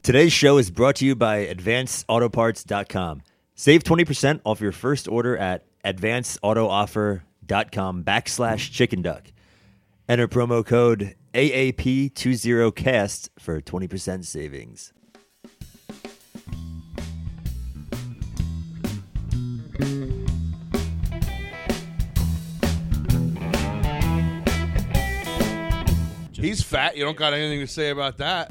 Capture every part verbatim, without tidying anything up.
Today's show is brought to you by advance auto parts dot com. Save twenty percent off your first order at advance auto offer dot com backslash chicken duck. Enter promo code A A P twenty cast for twenty percent savings. He's fat. You don't got anything to say about that.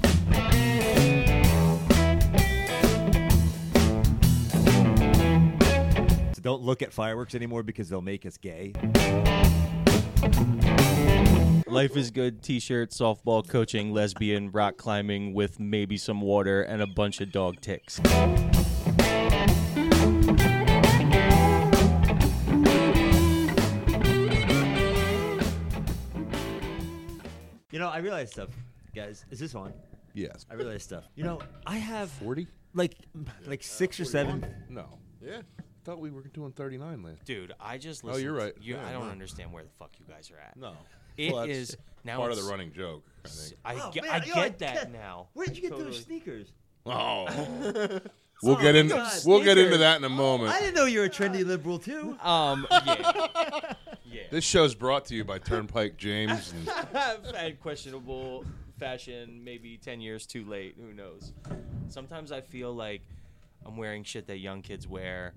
So don't look at fireworks anymore because they'll make us gay. Life is good t-shirt, softball coaching, lesbian, rock climbing with maybe some water and a bunch of dog ticks. You know, I realized stuff, guys. Is this on? Yes. I realized stuff. You know, I have forty? like like six or seven. No. Yeah. I thought we were doing thirty-nine last. Dude, I just Oh, listened. you're right. You, Yeah, I don't no. understand where the fuck you guys are at. No. It Well, that's is now part of it's- the running joke, I think. I, Oh, get, man, I yo, get I that get- now. Where did you get Totally. those sneakers? Oh. we'll Oh, get into God. we'll get into Sneakers. that in a moment. I didn't know you were a trendy liberal too. Um, yeah, yeah. This show's brought to you by Turnpike James. And And questionable fashion, maybe ten years too late. Who knows? Sometimes I feel like I'm wearing shit that young kids wear,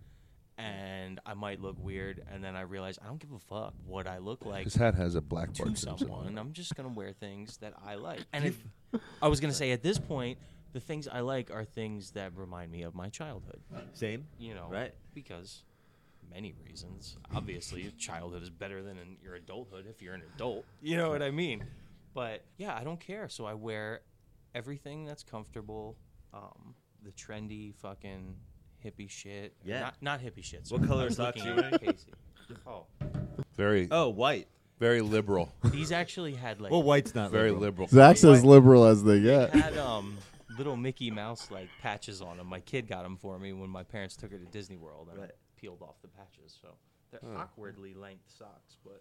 and I might look weird, and then I realize I don't give a fuck what I look like his hat has a black to Bart Simpson on someone. it. I'm just gonna wear things that I like. And if, I was gonna say at this point, the things I like are things that remind me of my childhood. Same. You know, Right. Because many reasons. Obviously, your childhood is better than in your adulthood if you're an adult. You know what I mean? But yeah, I don't care. So I wear everything that's comfortable. Um, the trendy fucking hippie shit. Yeah. Not, not hippie shit. What sorry. color I was socks looking you at wearing? Casey. Oh, Very Oh, white. very liberal. these actually had like Well, white's not Very liberal. liberal. Zach's as liberal as they get. had um little Mickey Mouse like patches on them. My kid got them for me when my parents took her to Disney World and I Right. peeled off the patches. So they're Huh. awkwardly length socks, but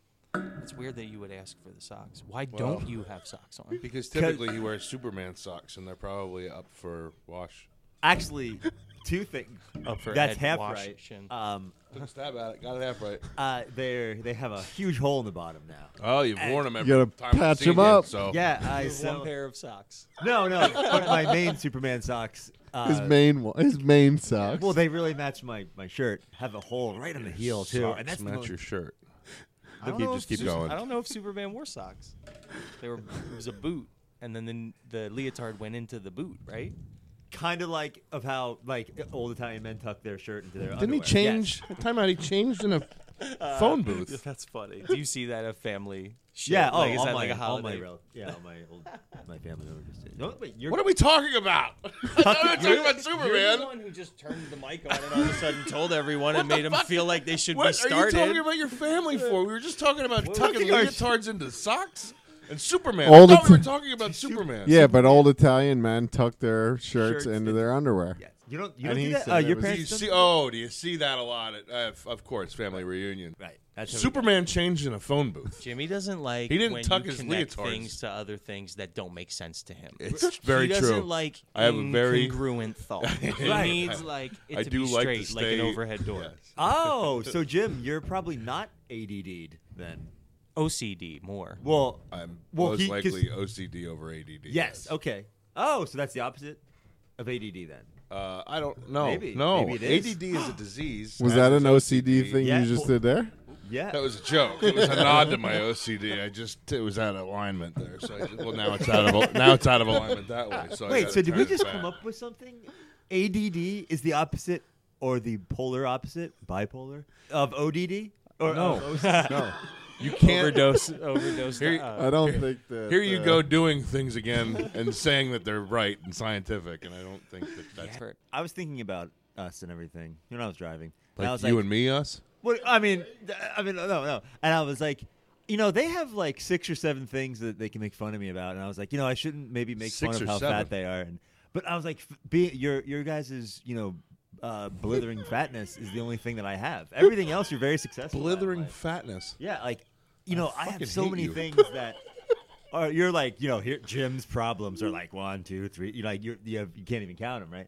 it's weird that you would ask for the socks. Why Well- don't you have socks on? Because typically he wears Superman socks, and they're probably up for wash. Actually, two things. Up for That's Ed half right. Washington. Um, Took a stab at it. Got it half right. uh, they they have a huge hole in the bottom now. Oh, you've worn them every You gotta time I've patch seen 'em you, up. So Yeah, I With sell. one pair of socks. No, no, but my main Superman socks. Uh, His main one, his main socks. Well, they really match my, my shirt. Have a hole right on the heel too, Socks and that's the match most- your shirt. I don't Keep- know just if keep Su- going. I don't know if Superman wore socks. They were. It was a boot, and then the, the leotard went into the boot, right? kind of like of how like old Italian men tuck their shirt into their Didn't underwear. he change? Time out. He changed in a phone booth. That's funny. Do you see that a family? Shit? Yeah, oh, like, is all that my, like a all my, holiday? rel- yeah, all my old, my family members. No, wait, you're, What are we talking about? We're talking about You're the Superman. one who just turned the mic on and all of a sudden told everyone and made them fuck? feel like they should What be are started. you talking about your family for? We were just talking about tucking talking about- leotards into socks and Superman. All I the thought we were ti- talking about Superman. Yeah, but old Italian men tuck their shirts, Shirts into into- their underwear. Yes. You don't. You And don't do he that. said Uh, it your was- Do you parents. see? don't- Oh, do you see that a lot? At, uh, f- of course, family reunion. Right. That's how we- Superman changed in a phone booth. Jimmy doesn't like He didn't when tuck you his connect leotards. things to other things that don't make sense to him. It's very he doesn't true. like I have a very- incongruent thought. He Right. needs like it I to do be like straight, to like stay an overhead door. Yes. Oh, so Jim, you're probably not A D D'd then. O C D more. Well, I'm Well, most he- 'cause- likely O C D over A D D. yes. Okay. Oh, so that's the opposite of A D D then. Uh, I don't know. Maybe. No, Maybe it is. A D D is a disease. Was as that is an O C D thing Yeah. you just did there? Yeah. That was a joke. It was a nod to my O C D. I just it was out of alignment there. So I just, well, now it's out of now it's out of alignment that way. So I Wait. gotta So did turn we it just back. come up with something? A D D is the opposite or the polar opposite, bipolar of O D D? Or No. of O C D? No, you can't. overdose, overdose. Here- uh, I don't think that. Here you uh, go doing things again and saying that they're right and scientific, and I don't think that that's effort. I was thinking about us and everything when I was driving. And I like was you like, and me, us. What I mean, th- I mean, no, no. And I was like, you know, they have like six or seven things that they can make fun of me about, and I was like, you know, I shouldn't maybe make Six fun or of how seven? fat they are. And but I was like, f- be, your your guys' you know, uh, blithering fatness is the only thing that I have. Everything else, you're very successful. at in Blithering life. fatness. Yeah, like you know, I, fucking have so hate many you. things that or you're like, you know, here Jim's problems are like one, two, three. You like you're, you have you can't even count them, right?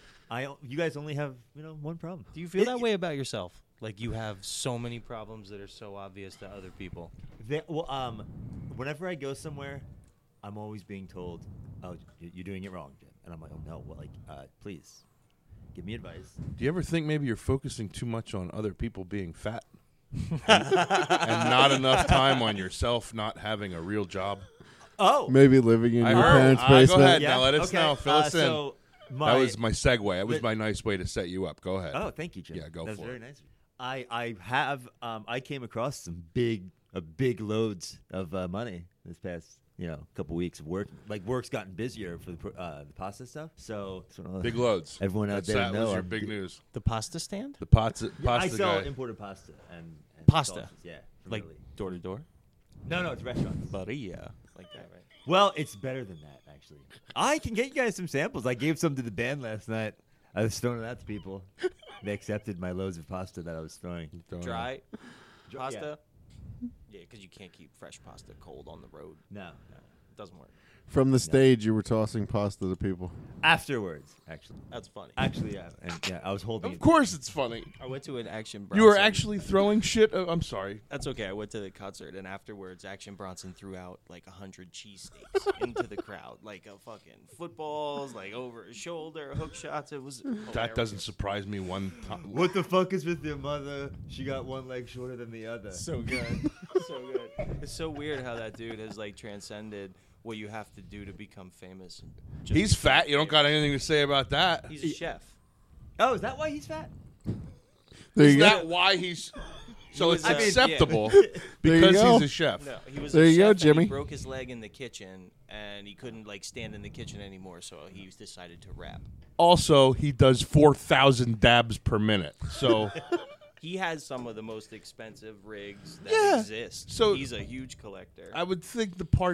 I you guys only have you know one problem. Do you feel It- that way about yourself? Like you have so many problems that are so obvious to other people. They, well, um, whenever I go somewhere, I'm always being told, "Oh, y- you're doing it wrong, Jim," and I'm like, "Oh no, well, like, uh, please, give me advice." Do you ever think maybe you're focusing too much on other people being fat, and, and not enough time on yourself not having a real job? Oh, Maybe living in I your heard. parents' Uh, go basement. ahead. Now let us know. Fill uh, us in. so my, That was my segue. That was the- my nice way to set you up. Go ahead. Oh, thank you, Jim. Yeah, go That's for very it. nice. I I have um I came across some big uh, big loads of uh, money this past you know couple weeks of work. Like work's gotten busier for the pro- uh, the pasta stuff. So it's one of those- Big loads. Everyone out That's, there that know was your I'm big d- news. The pasta stand? The pasta, Yeah, I pasta sell guy. imported pasta and, and Pasta? sauces, yeah, from Like Italy. door to door? No, no, it's restaurants. Barilla. Like that, right? Well, it's better than that, actually. I can get you guys some samples. I gave some to the band last night. I was throwing it out to people. They accepted my loads of pasta that I was throwing. Don't know. Dry Dry- pasta? Yeah, because you can't keep fresh pasta cold on the road. No, no. It doesn't work. From the stage, you were tossing pasta to people. Afterwards, actually. That's funny. Actually, yeah. And, yeah, I was holding Of it. course, it's funny. I went to an Action You Bronson. were actually throwing shit. Uh, I'm sorry. That's okay. I went to the concert, and afterwards, Action Bronson threw out like a hundred cheesesteaks into the crowd, like a fucking footballs, like over his shoulder, hook shots. It was That hilarious. doesn't surprise me one time. What the fuck is with your mother? She got one leg shorter than the other. so good, so good. It's so weird how that dude has like transcended what you have to do to become famous. And just He's become fat. You don't got famous. anything to say about that. He's a chef. Oh, is that why he's fat? There Is you go. that why he's? So He it's was, uh, acceptable There you because go. he's a chef. No, he was There a you chef go, and Jimmy. He broke his leg in the kitchen, and he couldn't like stand in the kitchen anymore, so he decided to rap. Also, he does four thousand dabs per minute. So He has some of the most expensive rigs that Yeah. exist. So- he's a huge collector. I would think the part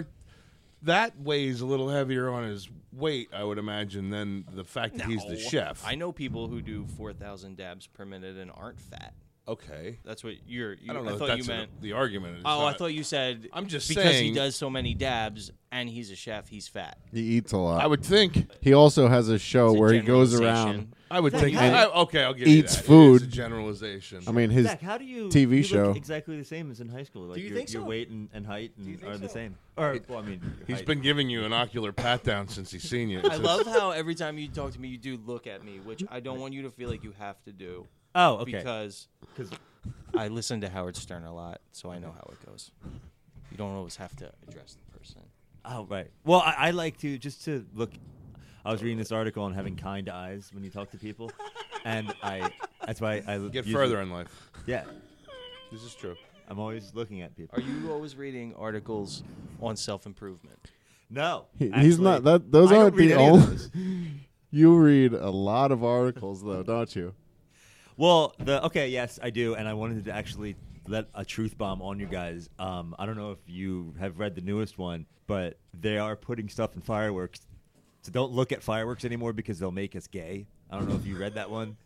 that weighs a little heavier on his weight, I would imagine, than the fact that he's the No. chef. I know people who do four thousand dabs per minute and aren't fat. Okay. That's what you're. You, I don't know if thought that's you a- meant. the argument. It's Oh, I not- thought you said. I'm just because he saying- does so many dabs and he's a chef, he's fat. He eats a lot. I would think. he also has a show It's a where he goes generalization. around. I would Zach, think. how- I, okay, I'll give eats you that. food. It is a generalization. I mean, his Zach, how do you T V you show. look exactly the same as in high school? Like you your, think your so? weight and, and height and you think are the so? same. Or well, I mean, your he's height. been giving you an ocular pat down since he's seen you. I love how every time you talk to me, you do look at me, which I don't want you to feel like you have to do. Oh, okay. Because 'Cause- I listen to Howard Stern a lot, so I know how it goes. You don't always have to address the person. Oh, right. Well, I, I like to just to look. I was reading this article on having kind eyes when you talk to people, and I. That's why I Get usually- further in life. Yeah, This is true. I'm always looking at people. Are you always reading articles on self-improvement? No, he- he's actually, not that. Those I don't aren't read the any of only. those. You read a lot of articles, though, don't you? Well, the okay, yes, I do, and I wanted to actually let a truth bomb on you guys. Um, I don't know if you have read the newest one, but they are putting stuff in fireworks. So don't look at fireworks anymore because they'll make us gay. I don't know if you read that one.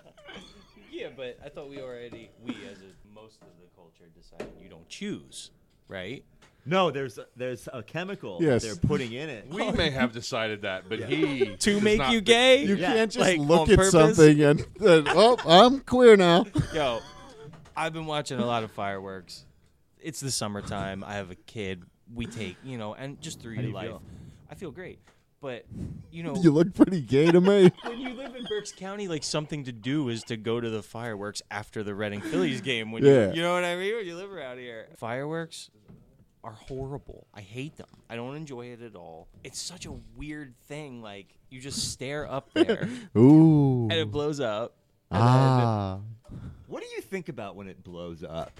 Yeah, but I thought we already, we as a, most of the culture decided you don't choose, right? No, there's a, there's a chemical Yes. that they're putting in it. We may have decided that, but he To does make not- you gay? You Yeah. can't just Like, look on at purpose? something and, and oh, I'm queer now. Yo, I've been watching a lot of fireworks. It's the summertime. I have a kid. We take, you know, and just through How do your you life. feel? I feel great. But, you know, You look pretty gay to me. when you live in Berks County, like something to do is to go to the fireworks after the Reading Phillies game. When Yeah. you, you know what I mean? When you live around here, fireworks are horrible. I hate them. I don't enjoy it at all. It's such a weird thing. Like you just stare up there Ooh. and it blows up. and then- Ah. What do you think about when it blows up?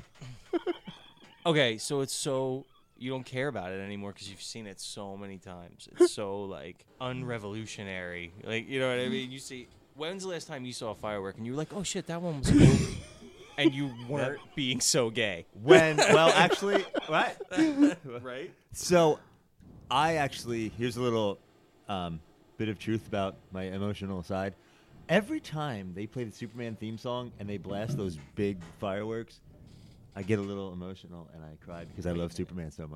Okay, so it's so you don't care about it anymore because you've seen it so many times. It's so like unrevolutionary. Like you know what I mean? You see, when's the last time you saw a firework and you were like, "Oh shit, that one was cool," and you weren't being so gay, When well, actually, right, right? So, I actually here's a little um, bit of truth about my emotional side. Every time they play the Superman theme song and they blast those big fireworks, I get a little emotional and I cry because I love Superman so much.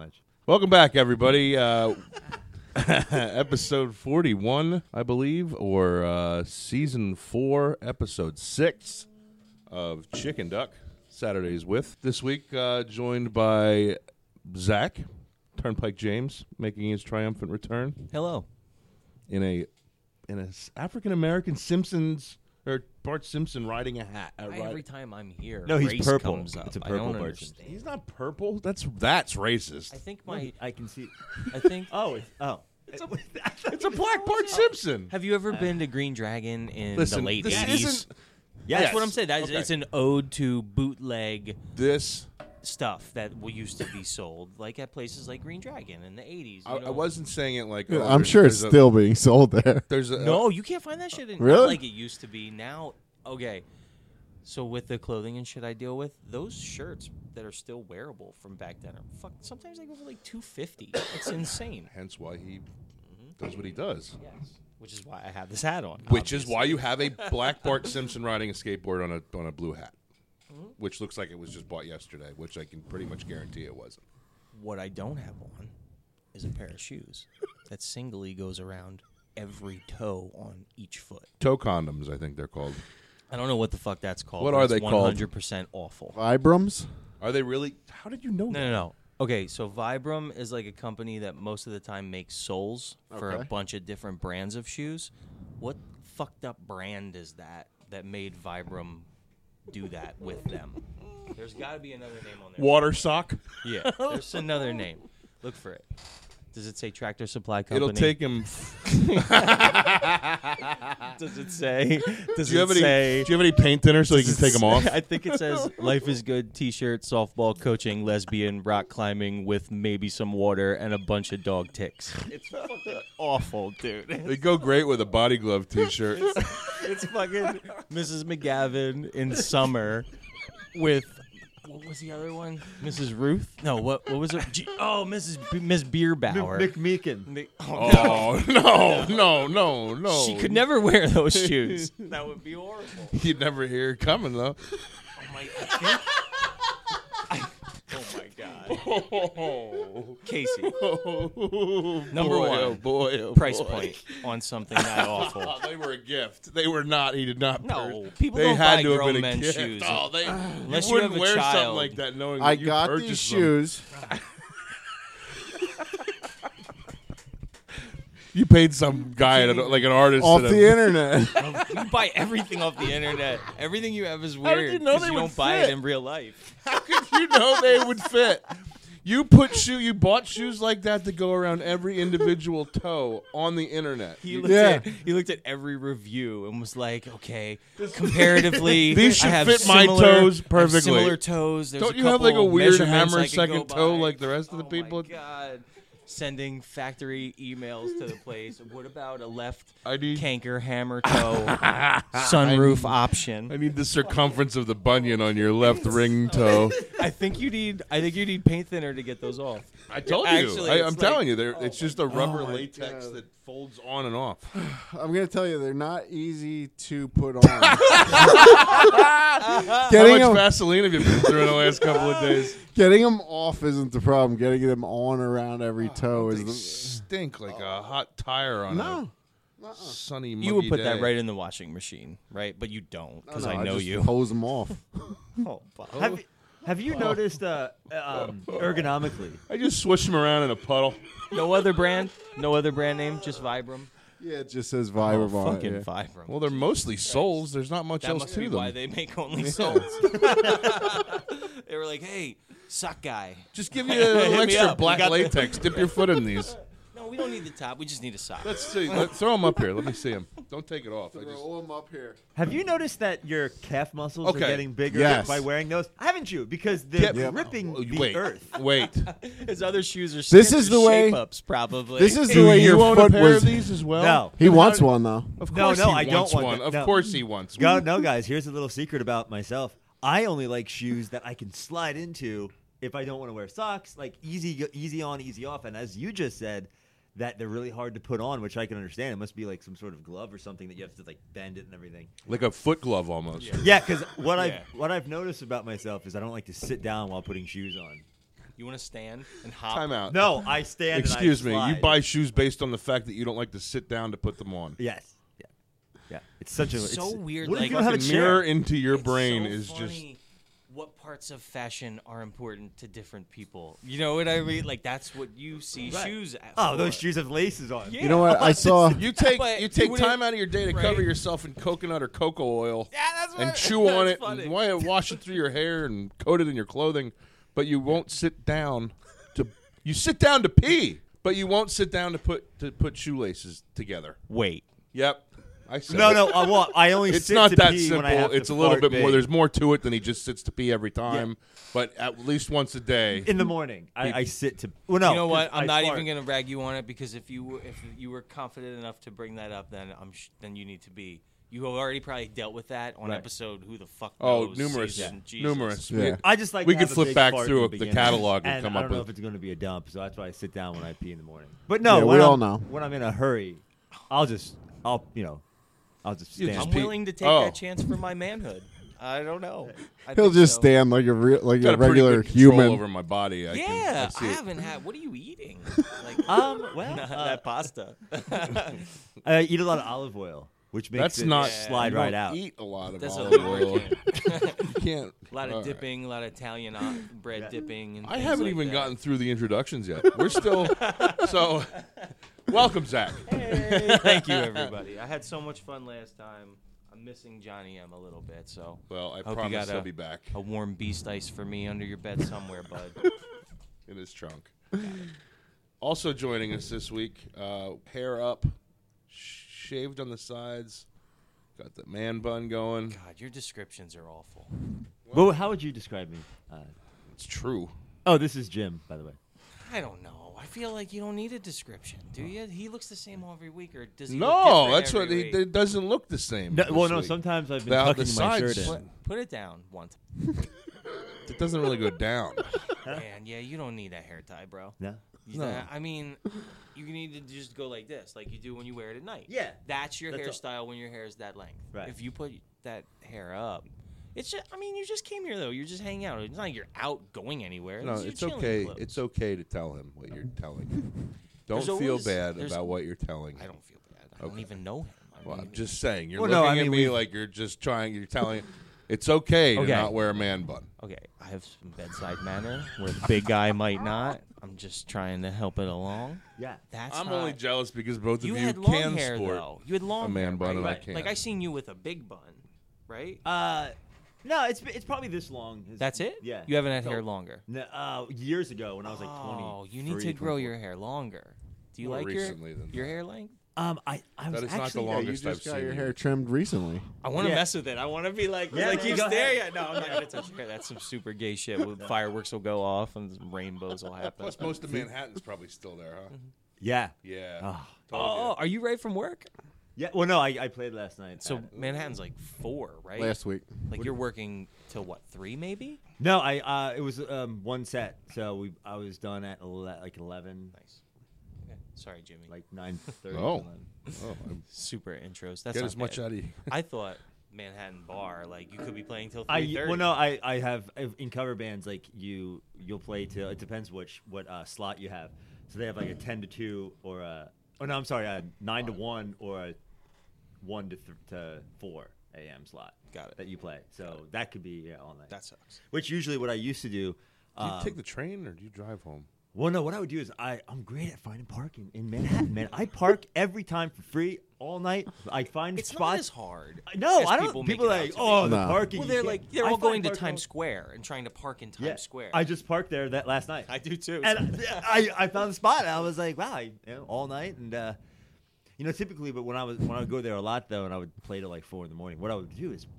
Welcome back, everybody. Uh, episode forty-one, I believe, or uh, season four, episode six of Chicken Duck, Saturdays with. This week, uh, joined by Zach, Turnpike James, making his triumphant return Hello. in a in a African-American Simpsons, or Bart Simpson riding a hat. Uh, Why ride- every time I'm here, No, he's race purple. comes up. It's a I purple don't Bart understand. He's not purple. That's that's racist. I think my. I can see. I think. Oh, it's, oh. It's a- It's a black Bart Simpson. Have you ever been to Green Dragon in Listen, the late this eighties? isn't Yes. That's what I'm saying. That's, Okay. It's an ode to bootleg this. stuff that w- used to be sold, like at places like Green Dragon in the eighties. I, I wasn't saying it like. oh, I'm there's- sure it's there's a- still being sold there. There's a No, you can't find that shit in Really? not like it used to be. Now, okay. So with the clothing and shit I deal with, those shirts that are still wearable from back then are fuck. Sometimes they go for like two fifty. It's insane. Hence why he does what he does. Yes. Which is why I have this hat on. Which is obviously. why you have a black Bart Simpson riding a skateboard on a on a blue hat, Mm-hmm. which looks like it was just bought yesterday. Which I can pretty much guarantee it wasn't. What I don't have on is a pair of shoes that singly goes around every toe on each foot. Toe condoms, I think they're called. I don't know what the fuck that's called. What but are it's they called? one hundred percent awful. Vibrams? Are they really? How did you know No, that? no, no. Okay, so Vibram is like a company that most of the time makes soles for a Okay. bunch of different brands of shoes. What fucked up brand is that that made Vibram do that with them? There's got to be another name on there. Water sock. Yeah, there's another name. Look for it. Does it say Tractor Supply Company? It'll take him. Does it say? Does Do you have it any? say? Do you have any paint thinner so you can take them off? I think it says "Life is Good" T-shirt, softball coaching, lesbian, rock climbing with maybe some water and a bunch of dog ticks. It's fucking awful, dude. They go great with a body glove T-shirt. It's fucking Missus McGavin in summer with. What was the other one? Missus Ruth? No, what what was it? G- oh, Missus B- Miss Bierbauer. McMeekin. Mi- oh, no. Oh no, no, no, no! She could never wear those shoes. That would be horrible. You'd never hear it coming though. Oh my, I think, I, oh my God. Oh, Casey, oh, Number boy, one, oh boy, oh price boy. point on something that awful. Oh, they were a gift. They were not. He did not. No, pur- people they don't had buy to have grown been a men's gift. shoes. Oh, they, Unless you you wouldn't have a wear something child. like that knowing I that you got purchased these them. shoes. You paid some guy, at a, like an artist, Off at a- the internet. You buy everything off the internet. Everything you have is How did weird. you know 'cause they you would don't buy fit? it in real life. How could you know they would fit? You put shoe. You bought shoes like that to go around every individual toe on the internet. He looked Yeah. at he looked at every review and was like, okay, comparatively, These should I have fit my similar- toes I have perfectly. Similar toes. There's Don't a you have, like, a couple weird measurements hammer I could second go toe by. like the rest of the Oh people? My God. Sending factory emails to the place. What about a left I need- canker hammer toe sunroof option? I need the circumference of the bunion on your left ring toe. I think you need. I think you need paint thinner to get those off. I told Actually, you. I, it's I'm like- telling you, they're, it's just a rubber Oh my latex God. that folds on and off. I'm going to tell you, they're not easy to put on. How getting, much them, Vaseline have you been through in the last couple of days? getting them off isn't the problem. Getting them on around every toe They is the... stink like a hot tire on No. a sunny, muggy You would put day. that right in the washing machine, right? But you don't, because No, I know just you. hose them off. Oh, Bob. Have, have you noticed uh, um, ergonomically? I just swish them around in a puddle. No other brand. No other brand name. Just Vibram. Yeah, it just says Oh, Vibram on it. fucking yeah. Vibram. Well, they're mostly soles. There's not much that else must to be them. why they make only soles. They were like, "Hey, sock guy, Just give you a Hit little me extra up. We black got the- latex. Dip your foot in these. no, we don't need the top. We just need a sock." Let's see. Let, throw them up here. Let me see them. Don't take it off. I just, Roll them up here. Have you noticed that your calf muscles Okay. are getting bigger Yes. by wearing those? Haven't you? Because they're Yep. gripping Oh, the wait, earth. wait. His other shoes are. This Skechers is the way- shape-ups, probably. This is the Do way you your own foot a pair was. of these as well? No. He wants one though. Of No, course no, he I don't wants want one. that. Of No. course he wants Go, one. no, guys. Here's a little secret about myself. I only like shoes that I can slide into if I don't want to wear socks. Like easy, easy on, easy off. And as you just said, that they're really hard to put on, which I can understand. It must be like some sort of glove or something that you have to like bend it and everything. Like a foot glove almost. Yeah, because what Yeah. I've what I've noticed about myself is I don't like to sit down while putting shoes on. You want to stand and hop? Time out. No, I stand. Excuse and I me. slide. You buy shoes based on the fact that you don't like to sit down to put them on. Yes. Yeah. Yeah. It's such a. So it's, weird, What if like- you don't have a Fucking chair? mirror into your It's brain so is just. funny what parts of fashion are important to different people. You know what I mean? Like that's what you see Right. shoes. At Oh, for. those shoes have laces on. Yeah. You know what? I saw. You take But you take you wouldn't- time out of your day to right? cover yourself in coconut or cocoa oil Yeah, that's and what- chew on that's it funny. and wa- wash it through your hair and coat it in your clothing, but you won't sit down to you sit down to pee, but you won't sit down to put to put shoelaces together. Wait. Yep. I said No, it. no. I, well, I only It's sit not to that pee simple. when I have to It's a little fart bit more. big. There's more to it than he just sits to pee every time. But at least once a day. in the morning. I, I sit to. Well, no. You know what? 'cause I'm I not fart. even going to rag you on it because if you were, if you were confident enough to bring that up, then I'm sh- then you need to be. You have already probably dealt with that on Right. episode. Who the fuck Oh, knows? numerous, season, yeah. Jesus. numerous. Yeah. We- I just like. We to could have a flip big back fart through in the beginning. catalog and and come I up don't know with- if it's going to be a dump, so that's why I sit down when I pee in the morning. But no, Yeah, when we all I'm, know. when I'm in a hurry, I'll just, I'll, you know, I'll just You stand. just I'm pee- willing to take Oh. that chance for my manhood. I don't know. I He'll think just so. stand like a re- like got a a pretty regular good control human. over my body. I Yeah, can, I, I, see it. haven't had. What are you eating? Like, Um, well, uh, that pasta. I eat a lot of olive oil, which makes That's it not slide you right don't out. Eat a lot of That's a olive oil. lubricant. You can't. A lot of All right. dipping, a lot of Italian uh, bread Yeah. dipping. And I things haven't like even that. gotten through the introductions yet. We're still so. Welcome, Zach. Hey, thank you, everybody. I had so much fun last time. I'm missing Johnny M a little bit, so Well, I Hope you promise got I'll a- be back a warm beast ice for me under your bed somewhere, bud. in his trunk. Also joining us this week, uh, hair up, sh- shaved on the sides, got the man bun going. God, your descriptions are awful. Well, how would you describe me? Uh, It's true. oh, this is Jim, by the way. I don't know. I feel like you don't need a description, do you? He looks the same every week, or does he? look No, different that's what every he week? it doesn't look the same. No, this well, no. week. Sometimes I've been The- tucking the my sides- shirt in. Put, put it down once. It doesn't really go down. Man, yeah, you don't need a hair tie, bro. No. You No. know, I mean, you need to just go like this, like you do when you wear it at night. Yeah. That's your That's all. hairstyle when your hair is that length. Right. If you put that hair up, it's just, I mean, you just came here, though. You're just hanging out. It's not like you're out going anywhere. No, It's your it's chilling okay. clothes. It's okay to tell him what you're telling him. Don't There's feel always- bad there's- about what you're telling him. I don't feel bad. I don't Okay. even know him. I Well, mean, I'm just saying. You're Well, looking no, I at mean, me we've- like you're just trying. You're telling. It's okay, Okay. to not wear a man bun. Okay, I have some bedside manner where the big guy might not. I'm just trying to help it along. Yeah. That's I'm not- only jealous because both of You you, had long can hair sport. though. You had long a man hair, bun right? and I Right. can't. Like I seen you with a big bun, right? Uh, no, it's it's probably this long. It's- That's it. Yeah. You haven't had So- hair longer. No, uh, years ago when I was like twenty. Oh, you need to grow your hair longer. Do you More like recently your than your that. hair length? Um, I I was That is not the actually Yeah, you longest just I've got seen your you. hair trimmed recently. I want to Yeah. mess with it. I want to be like, Yeah, like man, you go stare ahead. at. No, I'm not gonna touch your hair. That's some super gay shit. With fireworks will go off and some rainbows will happen. Plus, most of Manhattan's probably still there, huh? Yeah. Yeah. Oh. Told Oh, ya. are you right from work? Yeah. Well, no, I, I played last night. So at- Manhattan's like four, right? Last week. Like you're working till what, three maybe? no, I uh, it was um one set, so we I was done at ele- like eleven, Nice. Okay. Sorry, Jimmy. like nine thirty. Oh. Oh, I'm Super intros. That's get not as much bad. out of you. I thought Manhattan Bar, like you could be playing till I three thirty. well no I I have in cover bands like you you'll play till it depends which what uh, slot you have, so they have like a ten to two or a oh no I'm sorry a nine to one or a one to th- to four a.m. slot. Got it. That you play, so that could be yeah all night. That sucks. Which usually what I used to do. Do you um, take the train or do you drive home? Well, no. What I would do is I I'm great at finding parking in Manhattan, man. I park every time for free all night. I find It's not spots. as hard. no, as I don't. People, People, make it like out to oh be. the No. parking. Well, you they're can't-" like they're I all find going to parking all- Times Square and trying to park in Times Yeah. Square. I just parked there that last night. I do too. and I, I found the spot. And I was like, wow, I, you know, all night, and uh, you know, typically, but when I was when I would go there a lot though, and I would play till like four in the morning. What I would do is,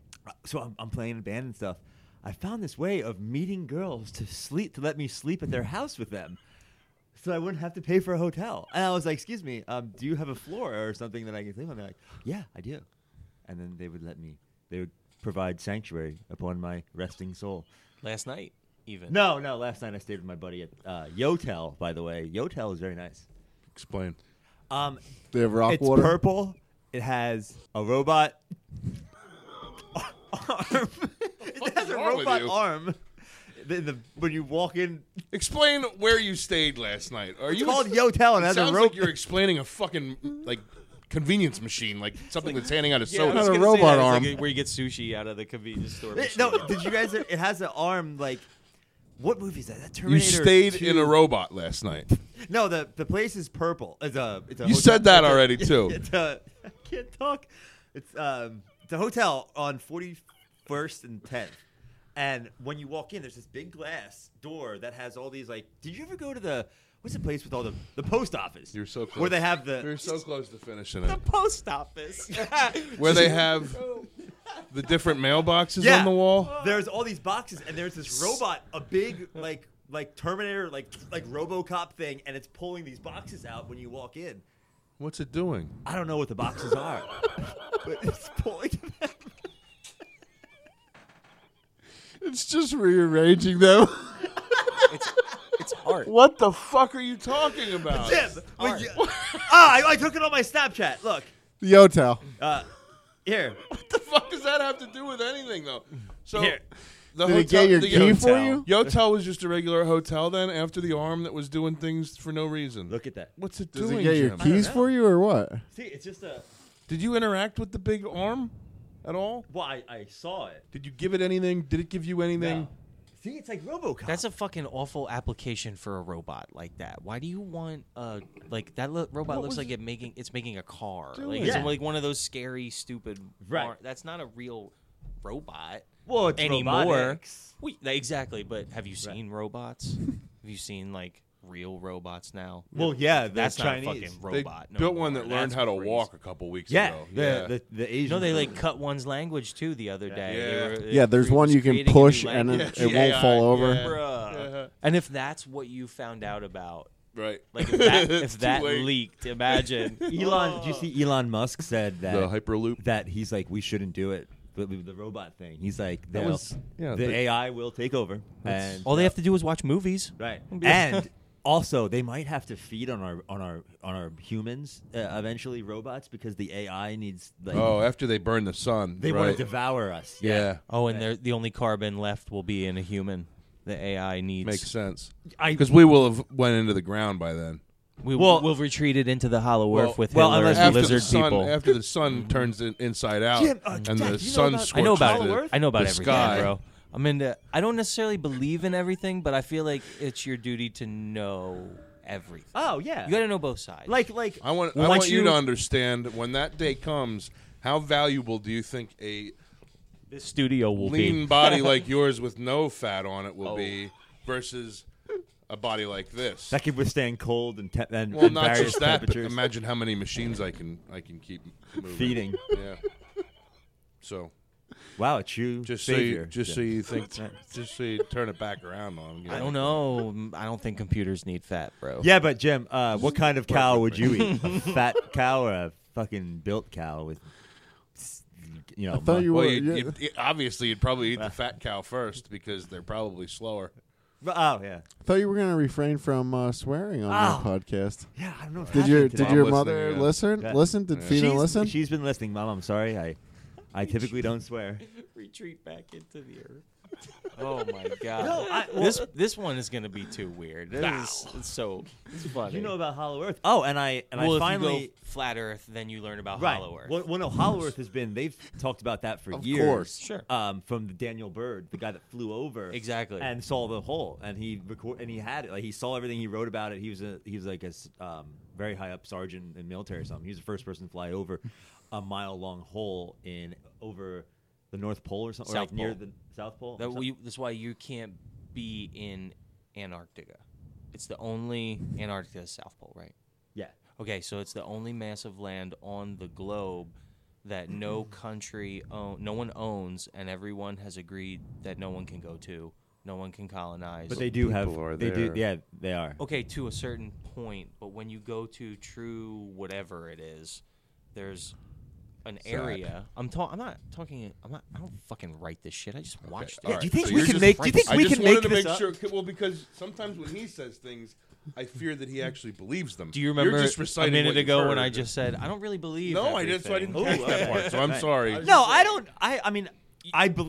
so I'm, I'm playing in a band and stuff. I found this way of meeting girls to sleep to let me sleep at their house with them, so I wouldn't have to pay for a hotel. And I was like, excuse me, um, do you have a floor or something that I can sleep on? They're like, yeah, I do, and then they would let me. They would provide sanctuary upon my resting soul. Last night, even. No, no. Last night I stayed with my buddy at uh, Yotel. By the way, Yotel is very nice. Explain. Um, They have rock it's water. purple. It has a robot arm. It has a wrong with robot you? arm the, the when you walk in. Explain where you stayed last night. Are It's you called Yotel and It has a sounds rope. like you're explaining a fucking like convenience machine, like something that's handing out a Yeah, I soda. was Not a gonna say robot that. It's arm. like where you get sushi out of the convenience store. It- machine. no, did you guys? It has an arm like. What movie is that? That You Terminator stayed two. in a robot last night. No, the the place is purple. It's a. It's a You hotel. said that It's a- already, too. It's a, I can't talk. It's um. It's a hotel on forty-first and tenth. And when you walk in, there's this big glass door that has all these like. Did you ever go to the what's the place with all the the post office? You're so close. Where they have the You're so close to finishing the it. post office. Where they have the different mailboxes yeah. on the wall. There's all these boxes, and there's this robot, a big like like Terminator, like like RoboCop thing, and it's pulling these boxes out when you walk in. What's it doing? I don't know what the boxes are, but it's pulling them out. It's just rearranging them. it's, it's art. What the fuck are you talking about? Jim, Art. would you- ah, I, I took it on my Snapchat. Look, The Yotel. uh, here. What the fuck does that have to do with anything, though? So Here. the Did hotel, it get your the key for Yotel- you? Yotel was just a regular hotel then, after the arm that was doing things for no reason. Look at that. What's it Does doing? it get your Jim? keys know. for you or what? See, it's just a. Did you interact with the big arm at all? Well, I, I saw it. Did you give it anything? Did it give you anything? No. See, it's like RoboCop. That's a fucking awful application for a robot like that. Why do you want uh like that lo- robot What looks was like it making it's making a car. doing? Like it's Yeah. like one of those scary stupid Right. ar- that's not a real robot well, it's anymore. robotics. We, exactly, but have you seen robots? Have you seen like real robots now? Well, yeah, the That's Chinese. not a fucking They robot. no built one more. that learned That's how to crazy. walk a couple weeks Yeah, ago. the, yeah. the the Asian. You know, they like cut one's language too the other day. They Yeah. were- it Yeah, there's cre- one was you can creating a new push and language. it, it Yeah, won't yeah, fall over. yeah. Bruh. Yeah. And if that's what you found out about, Right. like if that, It's if too that late. leaked, imagine. Elon. Did you see Elon Musk said that The Hyperloop. that he's like we shouldn't do it. The, the robot thing. He's like That they'll- was- yeah, the the- A I will take over. And All they uh, have to do is watch movies. right. And also, they might have to feed on our on our on our humans uh, eventually, robots, because the A I needs like Oh, after they burn the sun. they right. want to devour us. Yeah. Oh, and they're- the only carbon left will be in a human. The A I needs. Makes sense. I Because we will have went into the ground by then. We Well- will retreated into the hollow Well- earth with well, Hitler unless- and After the the lizard sun, people. after the sun turns it inside out, Jim, uh, and Jack, the you know sun about- scorches I know about Hollow the, Earth? I know about the everything, sky. bro. I'm into. I don't necessarily believe in everything, but I feel like it's your duty to know everything. oh yeah, You got to know both sides. like like I want, I Once want you you- to understand when that day comes, how valuable do you think a this studio will lean be. body like yours with no fat on it will Oh. be versus a body like this? that can withstand cold and te- and, Well, and not various just that, but temperatures. imagine how many machines I can I can keep moving. Feeding. Yeah. So Wow, a true just so savior. you, just so you think, just so you turn it back around on. You I don't know. I don't think computers need fat, bro. Yeah, but Jim, uh, what kind of cow would you eat? A fat cow or a fucking built cow with, you know? I thought you Well, were. you'd, yeah. you'd, you- obviously you'd probably eat the fat cow first because they're probably slower. mu- oh yeah, I thought you were going to refrain from uh, swearing on Oh. the podcast. yeah. I don't know. What's Did your happening did today. I'm your listening, mother yeah. listen? Yeah. Listen? Did Yeah. Fina she's, listen? She's been listening, Mom. I'm sorry. I, I typically don't swear. Retreat back into the earth. Oh my god. No, I- well- this this one is gonna be too weird. This is it's so it's funny. You know about Hollow Earth? Oh, and I and well, I if finally you go flat Earth, then you learn about right. Hollow Earth. Well, well, no, Hollow Earth has been. They've talked about that for Of years. course. Sure. Um, from the Daniel Bird, the guy that flew over Exactly. and saw the hole, and he record and he had it. Like he saw everything. He wrote about it. He was a he was like a s- um, very high up sergeant in military or something. He was the first person to fly over a mile long hole in over the North Pole or something, or South like near Pole. the South Pole. or That something. we, that's why you can't be in Antarctica. It's the only Antarctica is South Pole, right? yeah. Okay, so it's the only massive land on the globe that no country own, no one owns, and everyone has agreed that no one can go to, no one can colonize. But they do have. people are They do. there. Yeah, they are. Okay, to a certain point, but when you go to true whatever it is, there's an Sad. area. I'm talking. I'm not talking. I'm not. I don't fucking write this shit. I just watched All it. Yeah, do you think so we you're can just make? Do you think I we just can wanted make to this make up? sure. Well, because sometimes when he says things, I fear that he actually believes them. Do you remember You're just a reciting minute what you've ago when heard. I just said I don't really believe? No, I didn't. So I didn't everything." catch that part. So I'm Right. sorry. No, I don't. I. I mean, I believe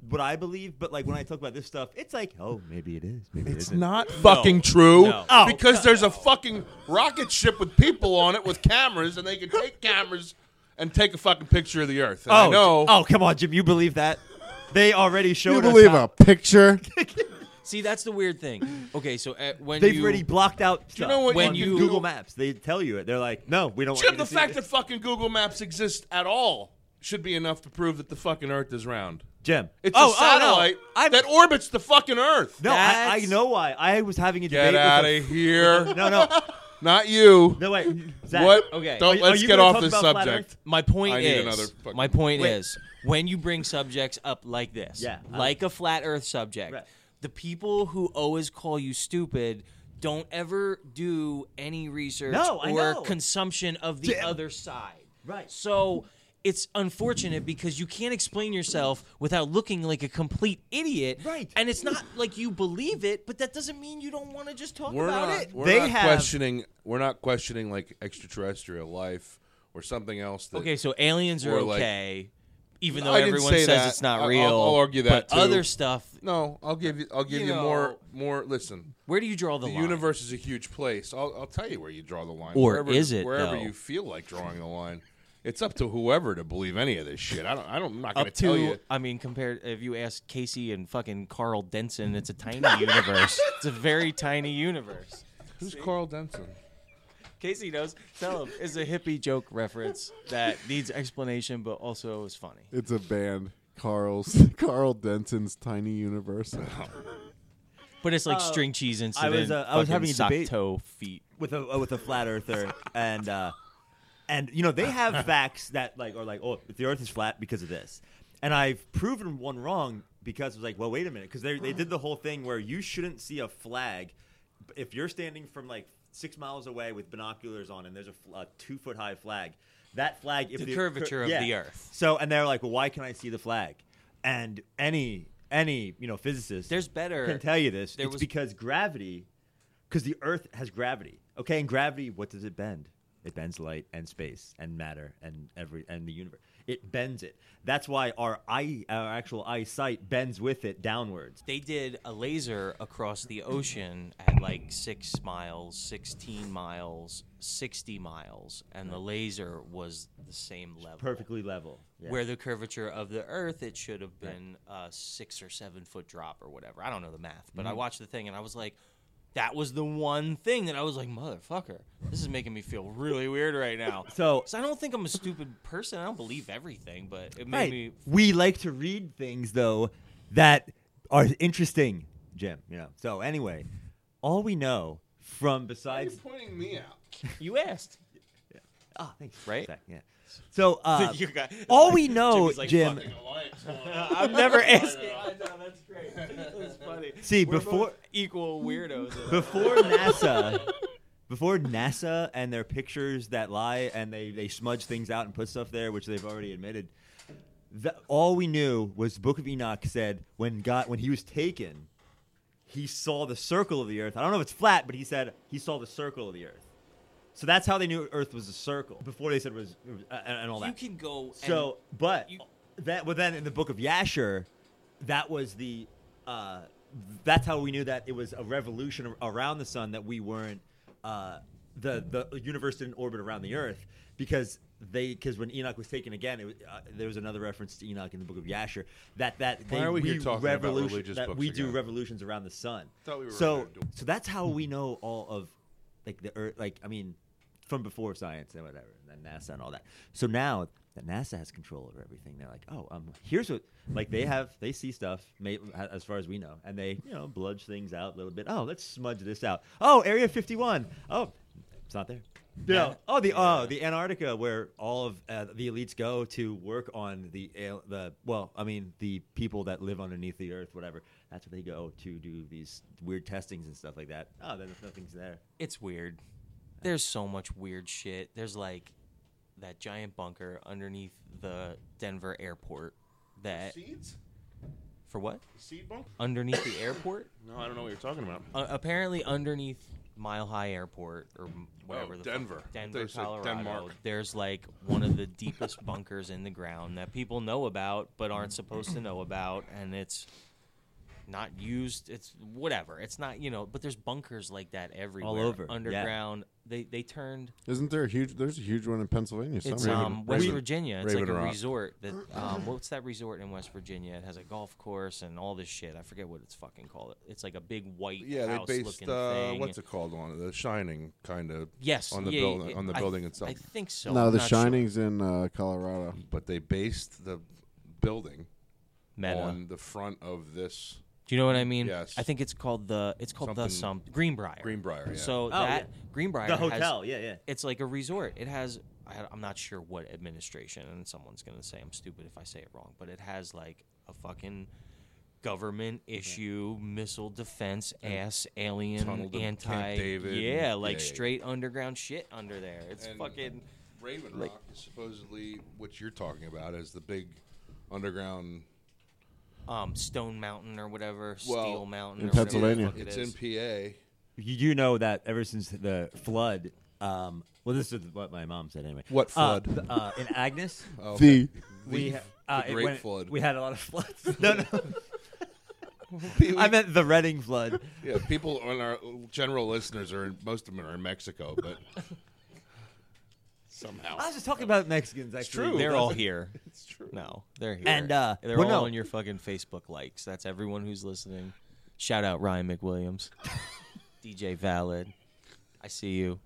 what I believe, but like when I talk about this stuff, it's like, oh, maybe it is. Maybe it It's isn't. not fucking true No. Oh. because there's a fucking rocket ship with people on it with cameras, and they can take cameras and take a fucking picture of the Earth. And Oh, I know. oh, come on, Jim. You believe that? They already showed You us believe how- a picture? See, that's the weird thing. Okay, so uh, when They've you, already blocked out stuff. you know what When on you- Google Maps, they tell you it. They're like, no, we don't want Jim, you the to see fact that this. fucking Google Maps exists at all should be enough to prove that the fucking Earth is round. Jim. It's oh, a satellite oh, no. I'm- that orbits the fucking Earth. No, I, I That's- know why. I was having a Get debate out with of here. a, No, no. Not you. No, wait. Zach, What? Okay. Don't, Are you- are let's you get gonna off talk this about flat subject. Earth? My point I need is, another fucking- my point Wait. is, when you bring subjects up like this, Yeah, I- like a flat Earth subject, Right. the people who always call you stupid don't ever do any research No, I or know. consumption of the Jim. other side. Right. So it's unfortunate because you can't explain yourself without looking like a complete idiot. Right. And it's not like you believe it, but that doesn't mean you don't want to just talk We're about not. it. We're They not have- questioning. We're not questioning like extraterrestrial life or something else. That, Okay, so aliens are Or, like- okay, even though I didn't everyone say says that. it's not I- I'll- real. I'll argue that, But too. other stuff, No, I'll give you. I'll give you, You more. know- More. Listen, where do you draw the, the line? universe is a huge place. I'll, I'll tell you where you draw the line. Or wherever, is it, wherever though? you feel like drawing the line? It's up to whoever to believe any of this shit. I don't. I don't. I'm not going Up to tell to, you. I mean, compared if you ask Casey and fucking Carl Denson, it's a tiny universe. It's a very tiny universe. Who's Carl Denson? Casey knows. Tell him. It's a hippie joke reference that needs explanation, but also is funny. It's a band. Carl's Carl Denson's Tiny Universe. But it's like Uh, string cheese incident. I was, uh, I was fucking having a sock debate- toe feet. with a uh, with a flat earther, and uh, and you know they have facts that like are like, oh, the Earth is flat because of this, and I've proven one wrong because it was like, well, wait a minute, because they they did the whole thing where you shouldn't see a flag if you're standing from like six miles away with binoculars on, and there's a, fl- a two foot high flag. That flag, if The curvature of yeah. the Earth. So, and they're like, well, why can I see the flag? And any any you know physicist There's better. can tell you this. There It's was- because gravity, because the Earth has gravity. Okay, and gravity, what does it bend? It bends light and space and matter and every and the universe. It bends it. That's why our eye, our actual eyesight, bends with it downwards. They did a laser across the ocean at like six miles, sixteen miles, sixty miles, and the laser was the same level. Perfectly level. Yeah. Where the curvature of the Earth, it should have been a six or seven foot drop or whatever. I don't know the math, but I Mm-hmm. watched the thing and I was like, that was the one thing that I was like, motherfucker, this is making me feel really weird right now. So So I don't think I'm a stupid person. I don't believe everything, but it made right. me. We like to read things though that are interesting, Jim. You know. So anyway, all we know from Why besides are you pointing me out? You asked. oh, thanks, Right? Zach, yeah. So uh, You got- all like, we know, Jimmy's like, Jim. "Fucking I'm never asking. I know, that's great. That's funny. See, We're before- both equal weirdos. before NASA, before NASA and their pictures that lie and they, they smudge things out and put stuff there, which they've already admitted. The, all we knew was the Book of Enoch said when God when he was taken, he saw the circle of the earth. I don't know if it's flat, but he said he saw the circle of the earth. So that's how they knew Earth was a circle before they said it was, it was uh, and all You that. can go. So, but you- that, but then in the Book of Yasher, that was the, uh, that's how we knew that it was a revolution ar- around the sun, that we weren't, uh, the the universe didn't orbit around the Earth, because they because when Enoch was taken again, it was, uh, there was another reference to Enoch in the Book of Yasher that that Why they are we here talking about revolution- religious that books we do again? revolutions around the sun. Thought we were so gonna do- so that's how we know all of like the Earth, like I mean. From before science and whatever, and then NASA and all that. So now that NASA has control over everything, they're like, oh, um, here's what, like they have, they see stuff, may, as far as we know, and they, you know, bludge things out a little bit. Oh, let's smudge this out. Oh, Area fifty-one. Oh, it's not there. You know, oh, the oh, the Antarctica, where all of uh, the elites go to work on the al- the well, I mean, the people that live underneath the Earth, whatever. That's where they go to do these weird testings and stuff like that. Oh, then nothing's there. It's weird. There's so much weird shit. There's like that giant bunker underneath the Denver airport. That Seeds? for what? Seed bunk? Underneath the airport? No, I don't know what you're talking about. Uh, apparently, underneath Mile High Airport or m- whatever. Oh, the Denver. Fuck, I Denver, thought you said Colorado. Denmark. There's like one of the deepest bunkers in the ground that people know about but aren't supposed to know about, and it's not used. It's whatever. It's not, you know, but there's bunkers like that everywhere. over, yeah. Underground. They they turned. Isn't there a huge? There's a huge one in Pennsylvania It's somewhere. um, West Raven- Virginia. It's like Raven a Rock. resort that um, what's that resort in West Virginia? It has a golf course and all this shit. I forget what it's fucking called. It's like a big white Yeah, they house based looking uh, thing. what's it called on it? The Shining kind of. Yes, on the yeah, building yeah, on the I- building itself. I think so. no, I'm The not sure. Shining's in uh, Colorado. But they based the building Meta. on the front of this Do you know what I mean? Yes. I think it's called the. It's called the some Something- Greenbrier. Greenbrier. Yeah. So Oh, that Greenbrier The has- hotel, yeah, yeah. it's like a resort. It has. I, I'm not sure what administration, and someone's gonna say I'm stupid if I say it wrong, but it has like a fucking government issue missile defense ass alien tunnel to Camp anti David and- yeah like yeah, yeah, straight underground shit under there. It's And fucking Raven like- Rock is supposedly what you're talking about as the big underground. um Stone Mountain or whatever, Well, Steel Mountain in or whatever the Pennsylvania. fuck it It's is. in P A. You do know that ever since the flood, um, well, this is what my mom said anyway. What Uh, flood? th- uh, in Agnes, Oh, The we ha- uh, the it Great went- Flood. We had a lot of floods. No, no. We- I meant the Reading flood. yeah, people on our general listeners are in, most of them are in Mexico, but somehow I was just talking about Mexicans. Actually, true. They're all here. it's true. No, they're here. And, uh, they're well, all no. on your fucking Facebook likes. That's everyone who's listening. Shout out Ryan McWilliams, D J Valid. I see you.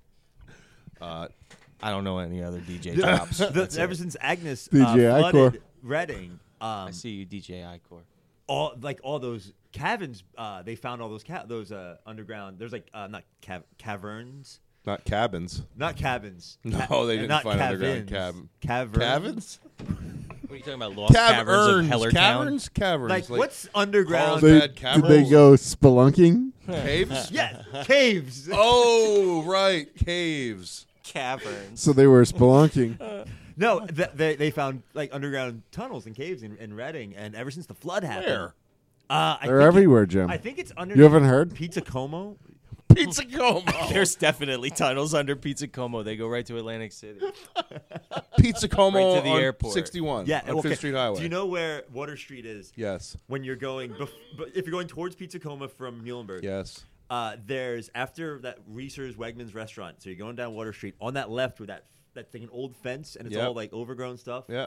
Uh, I don't know any other D J drops. The- That's ever it. since Agnes D J uh, Icor. flooded Reading, um, I see you, D J Icor. all like all those caverns. Uh, they found all those ca- those uh, underground. There's like uh, not cav- caverns, not cabins. not cabins. No, they didn't not find underground caverns. cab- Caverns. Caverns? What are you talking about? Lost Caverns of Caverns. Hellertown? Caverns? Caverns. Like, what's underground? Carl's They, bad did caverns? they go spelunking? Caves? Yeah, caves. Oh, right. Caves. Caverns. So they were spelunking. No, th- they they found like underground tunnels and caves in, in Reading, and ever since the flood happened, Where? Uh, I They're think everywhere, It, Jim. I think it's under. You haven't heard? Pizza Como? Pizza Como. There's definitely tunnels under Pizza Como. They go right to Atlantic City. Pizza Como Right to the on airport. sixty-one. Yeah, on okay. Fifth Street Highway. Do you know where Water Street is? Yes. When you're going, bef- but if you're going towards Pizza Como from Muhlenberg, Yes. uh, there's after that Reese's Wegmans restaurant. So you're going down Water Street on that left with that that thing, an old fence, and it's Yep. all like overgrown stuff. Yeah.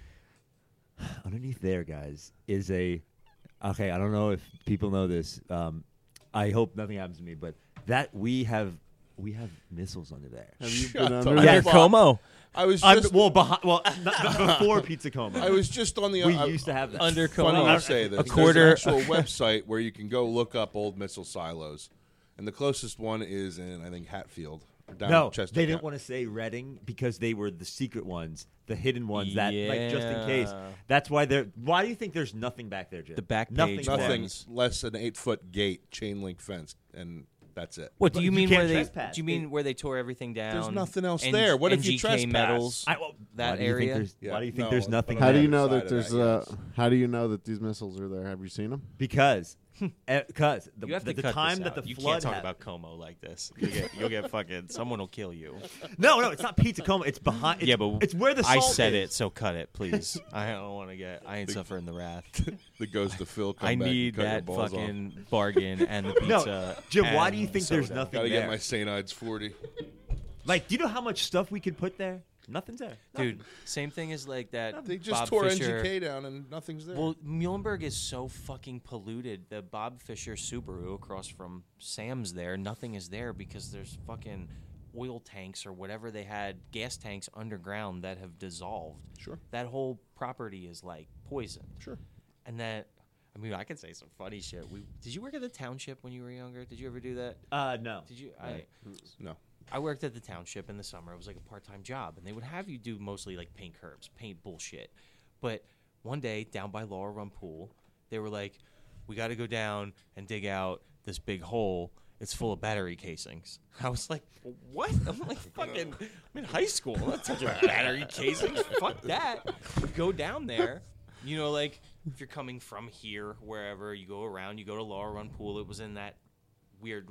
Underneath there, guys, is a. Okay, I don't know if people know this. Um, I hope nothing happens to me, but that we have we have missiles under there. Have you Shut been the under fuck Under up. Como. I was I'm, just well, behind, well, not, before Pizza Como. I was just on the we I- used to have that. Under Funny Como. you say this. A There's quarter. an actual website where you can go look up old missile silos, and the closest one is in I think Hatfield. Or down No, Chester they didn't County. want to say Reading because they were the secret ones, the hidden ones that, like, just in case. Yeah. That's why they're. Why do you think there's nothing back there, Jim? The back nothing. page there. Nothing ones. less than eight foot gate, chain link fence, and that's it. What do But you you mean can't where they? trespass. Do you mean where they tore everything down? There's nothing else N- there. What if you N G K trespass? metals? I, well, That why do you think area? there's- Yeah, why do you think no, there's but nothing? on How the do you there? other know side that of there's that, uh yes. how do you know that these missiles are there? Have you seen them? Because, because the, You have the, to the cut time this that out. the You flood can't talk hap- about Como like this. You'll get, you'll get fucking. Someone will kill you. No, no, it's not Pizza Como. It's behind. It's, yeah, but it's where the I salt said is. it, so cut it, please. I don't want to get. I ain't suffering the wrath. The ghost of Phil. Come I back and need cut your that balls fucking bargain and the No, pizza. Jim, why and do you think the there's soda. nothing Got to there? get my Saint Ides forty. Like, do you know how much stuff we could put there? Nothing's there. Dude, same thing as like that. They just Bob tore Fisher. N G K down and nothing's there. Well, Muhlenberg is so fucking polluted. The Bob Fisher Subaru across from Sam's there, nothing is there because there's fucking oil tanks or whatever they had, gas tanks underground that have dissolved. Sure. That whole property is like poison. Sure. And that, I mean, I could say some funny shit. We did you work at the township when you were younger? Did you ever do that? Uh, no. Did you? I No. I worked at the township in the summer. It was like a part-time job, and they would have you do mostly like paint curbs, paint bullshit. But one day down by Laurel Run Pool, they were like, "We got to go down and dig out this big hole. It's full of battery casings." I was like, "What?" I'm like, "Fucking, I'm in high school. I'm not touching battery casings. Fuck that." Go down there. You know, like if you're coming from here, wherever you go around, you go to Laurel Run Pool. It was in that weird loop.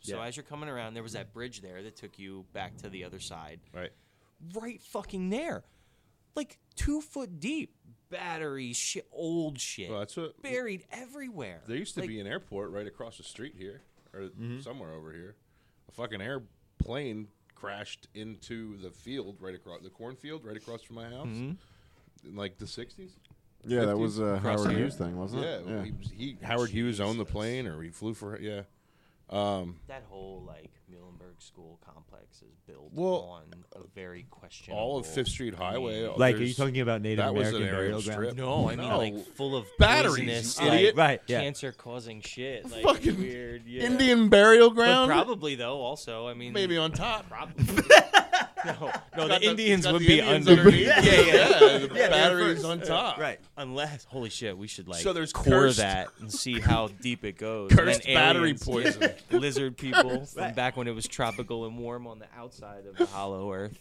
So Yeah. as you're coming around, there was that bridge there that took you back to the other side. Right. Right fucking there. Like two foot deep. Batteries, shit, old shit. Well, that's what buried everywhere. there used to Like, be an airport right across the street here, or Mm-hmm. somewhere over here. A fucking airplane crashed into the field right across the cornfield right across from my house Mhm. in like the sixties. Yeah, that was a Across Howard here. Hughes thing, wasn't Yeah, it? Yeah. He, was- he Howard Hughes owned the Jesus. plane, or he flew for yeah. Um, That whole like Muhlenberg School complex is built Well, on a very questionable. all of Fifth Street Highway. mean, Like, are you there's- talking about Native that was an American aerial burial ground? strip. No, I mean No. like full of Batteries, poisonous, you like, idiot. Right, yeah. cancer-causing shit. Like Fucking weird, yeah. Indian burial But ground. probably though. Also, I mean, Maybe on top. Probably. no, no. Got The Indians got would the be Indians under. underneath. Yeah, yeah. yeah. The Yeah, they're batteries first. on top. Right. Unless, holy shit, we should like So there's core cursed- that and see how deep it goes. And Cursed then battery aliens, poison. yeah, lizard people from Right. back when it was tropical and warm on the outside of the hollow earth.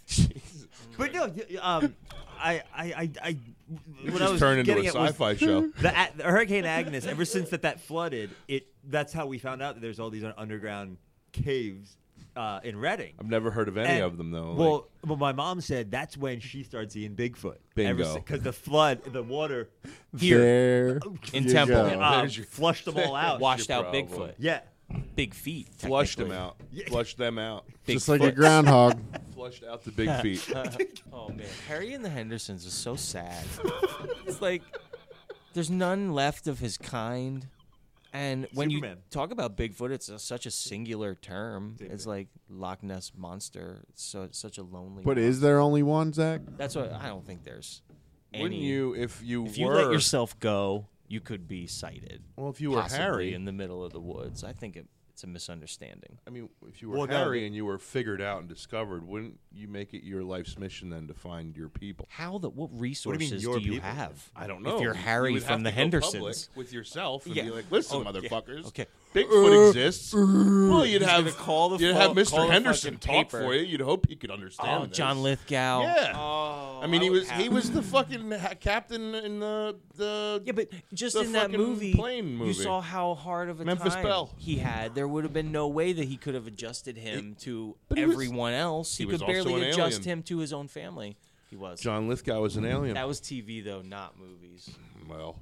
But no, y- um, I, I, I, I You what I just was turned into a getting at was sci-fi show. the, a- the Hurricane Agnes. Ever since that that flooded, it that's how we found out that there's all these underground caves uh, in Reading. I've never heard of any And- of them though. Well, Like, well, my mom said that's when she started seeing Bigfoot. Bingo. Because the flood, the water Here. There In you Temple. go. uh, there's your- flushed them all out. Washed your out problem. Bigfoot. Yeah. Big feet. flushed them technically. out. Yeah. Flushed them out. Big Just like a foot. groundhog. Flushed out the big feet. Oh man, Harry and the Hendersons is so sad. It's like there's none left of his kind. And when Superman. you talk about Bigfoot, it's a, such a singular term. Same It's thing. like Loch Ness monster. It's so it's such a lonely. But monster. is there only one, Zach? That's what I don't think there's. Wouldn't any, you if you If you were let yourself go, you could be sighted. well if you were possibly Harry? in the middle of the woods. I think it, it's a misunderstanding. I mean, if you were Well, no, Harry the- and you were figured out and discovered, wouldn't you make it your life's mission then to find your people? How the what mean, resources your do you people? have? I don't know. If you're You Harry would from have the to go public Hendersons. with yourself and Yeah. be like, "Listen, Oh, yeah. motherfuckers, Okay. Bigfoot exists." Well, you'd He's have gonna call the you'd fu- have Mister call the Henderson fucking talk paper. for you. You'd hope he could understand. Oh, this. John Lithgow. Yeah. Oh, I mean, he would was have- he was the fucking ha- captain in the the Yeah, but just the in that fucking movie, plane you movie. saw how hard of a Memphis time Belle. he had. There would have been no way that he could have adjusted him to but he was- everyone else. He, he was could also barely an adjust alien. him to his own family. He was. John Lithgow was an alien. That was T V though, not movies. Well,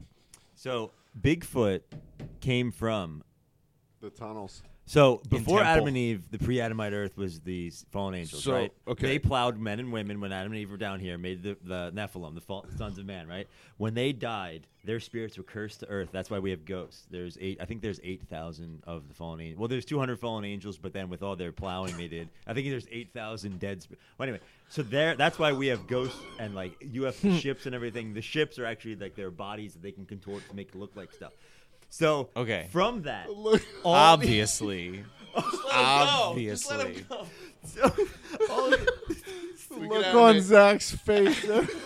So Bigfoot came from. The tunnels. So before Temple. Adam and Eve, the pre-Adamite Earth was the fallen angels, So, right? okay. They plowed men and women when Adam and Eve were down here, made the, the Nephilim, the fall, sons of man, right? When they died, their spirits were cursed to earth. That's why we have ghosts. There's eight. I think there's eight thousand of the fallen angels. Well, there's two hundred fallen angels, but then with all their plowing they did, I think there's eight thousand dead. Sp- well, anyway, so there. That's why we have ghosts and like U F O ships and everything. The ships are actually like their bodies that they can contort to make it look like stuff. So Okay. from that, Look, all the- Obviously, obviously. So, all the- we look could on have Zach's face.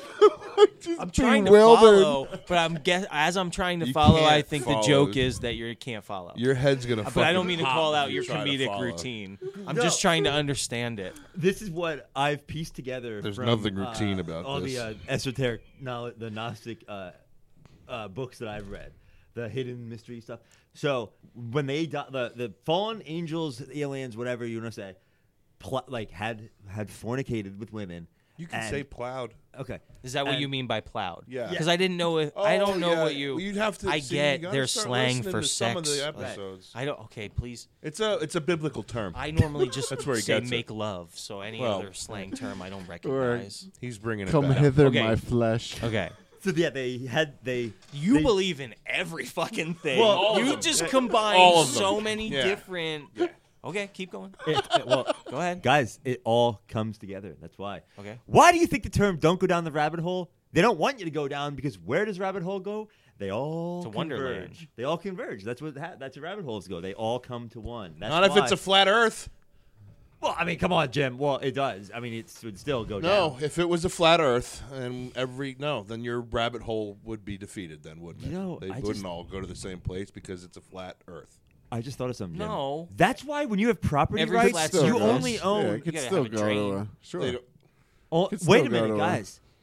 Just I'm trying to bewildered. follow, but I'm guess as I'm trying to You follow, I can't think follow. the joke is that you can't follow. your head's gonna. but I don't fucking mean to pop call if out you your try to comedic follow. routine. I'm No. just trying to understand it. this is what I've pieced together. There's from, nothing routine uh, about all this. the uh, esoteric knowledge, the Gnostic uh, uh, books that I've read, the hidden mystery stuff. So when they di- the the fallen angels, aliens, whatever you want to say, pl- like had had fornicated with women. You can and- say plowed. okay. Is that what And- you mean by plowed? Yeah. Because I didn't know. If, I Oh, don't know yeah. what you. Well, you'd have to. I see, get you gotta their start slang listening for to some of sex. the Right. episodes. I don't. Okay, please. It's a it's a biblical term. I normally just That's where he say gets it. make love. So any Well- other slang term I don't recognize. He's bringing it Come back. hither, Okay. my flesh. Okay. So yeah, they had they. You they- believe in every fucking thing. Well, all of you them. just combine All of them. so many Yeah. different. Okay, keep going. It, it- well, Go ahead. guys, it all comes together. That's why. Okay. Why do you think the term "don't go down the rabbit hole"? They don't want you to go down because where does rabbit hole go? They all To converge. Wonderland. They all converge. That's what ha- that's where rabbit holes go. They all come to one. That's Not if why- it's a flat Earth. Well, I mean, come on, Jim. Well, it does. I mean, it would still go No, down. if it was a flat Earth and every no, then your rabbit hole would be defeated. Then wouldn't it? You know, they I wouldn't just- all go to the same place because it's a flat Earth. I just thought of something. Jim. No. That's why when you have property Every rights, flat you surface. only Yeah, own. it could gotta still have a go drain. to a, sure. They don't- Oh, could wait still a go minute, to a- guys.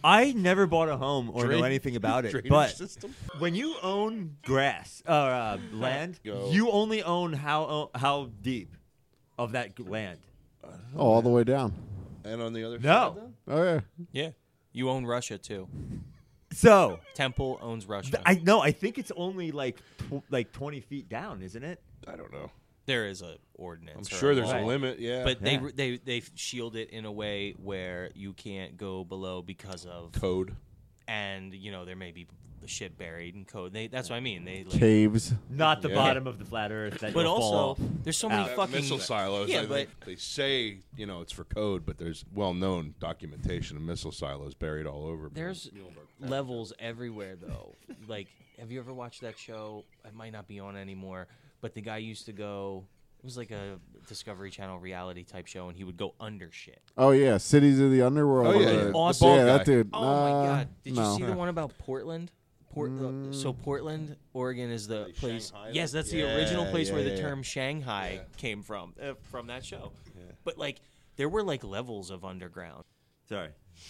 I never bought a home or Drain- know anything about it, drainage but system? when you own grass or uh, land, Go. you only own how how deep of that g- land. Oh, all the way down. And on the other No. side, Oh yeah. Yeah. You own Russia too. So Temple owns Russia. th- I no, I think it's only like tw- like twenty feet down, isn't it? though? I don't know. there is a ordinance. I'm or sure there's law. a limit. Yeah, But Yeah. they they they shield it in a way where you can't go below because of code. and you know there may be shit buried in code. They that's what I mean. They like, Caves. Not the Yeah. bottom of the flat Earth. That but you'll fall also off. there's so many out. Uh, fucking missile silos. Yeah, I but think they say you know it's for code, but there's well-known documentation of missile silos buried all over. there's Muhlenberg. levels everywhere though. Like, have you ever watched that show? It might not be on anymore, but the guy used to go. It was like a Discovery Channel reality type show, and he would go under shit. Oh yeah, Cities of the Underworld. Oh, yeah, uh, yeah. Awesome. Yeah, The bald that guy. dude. Oh my Uh, god! Did no. you see the one about Portland? Port, uh, so Portland, Oregon is the Like place. Shanghai? Yes, that's the Yeah, original place yeah, where the yeah. term Shanghai Yeah. came from, uh, from that show. Yeah. But like, there were like levels of underground. Sorry.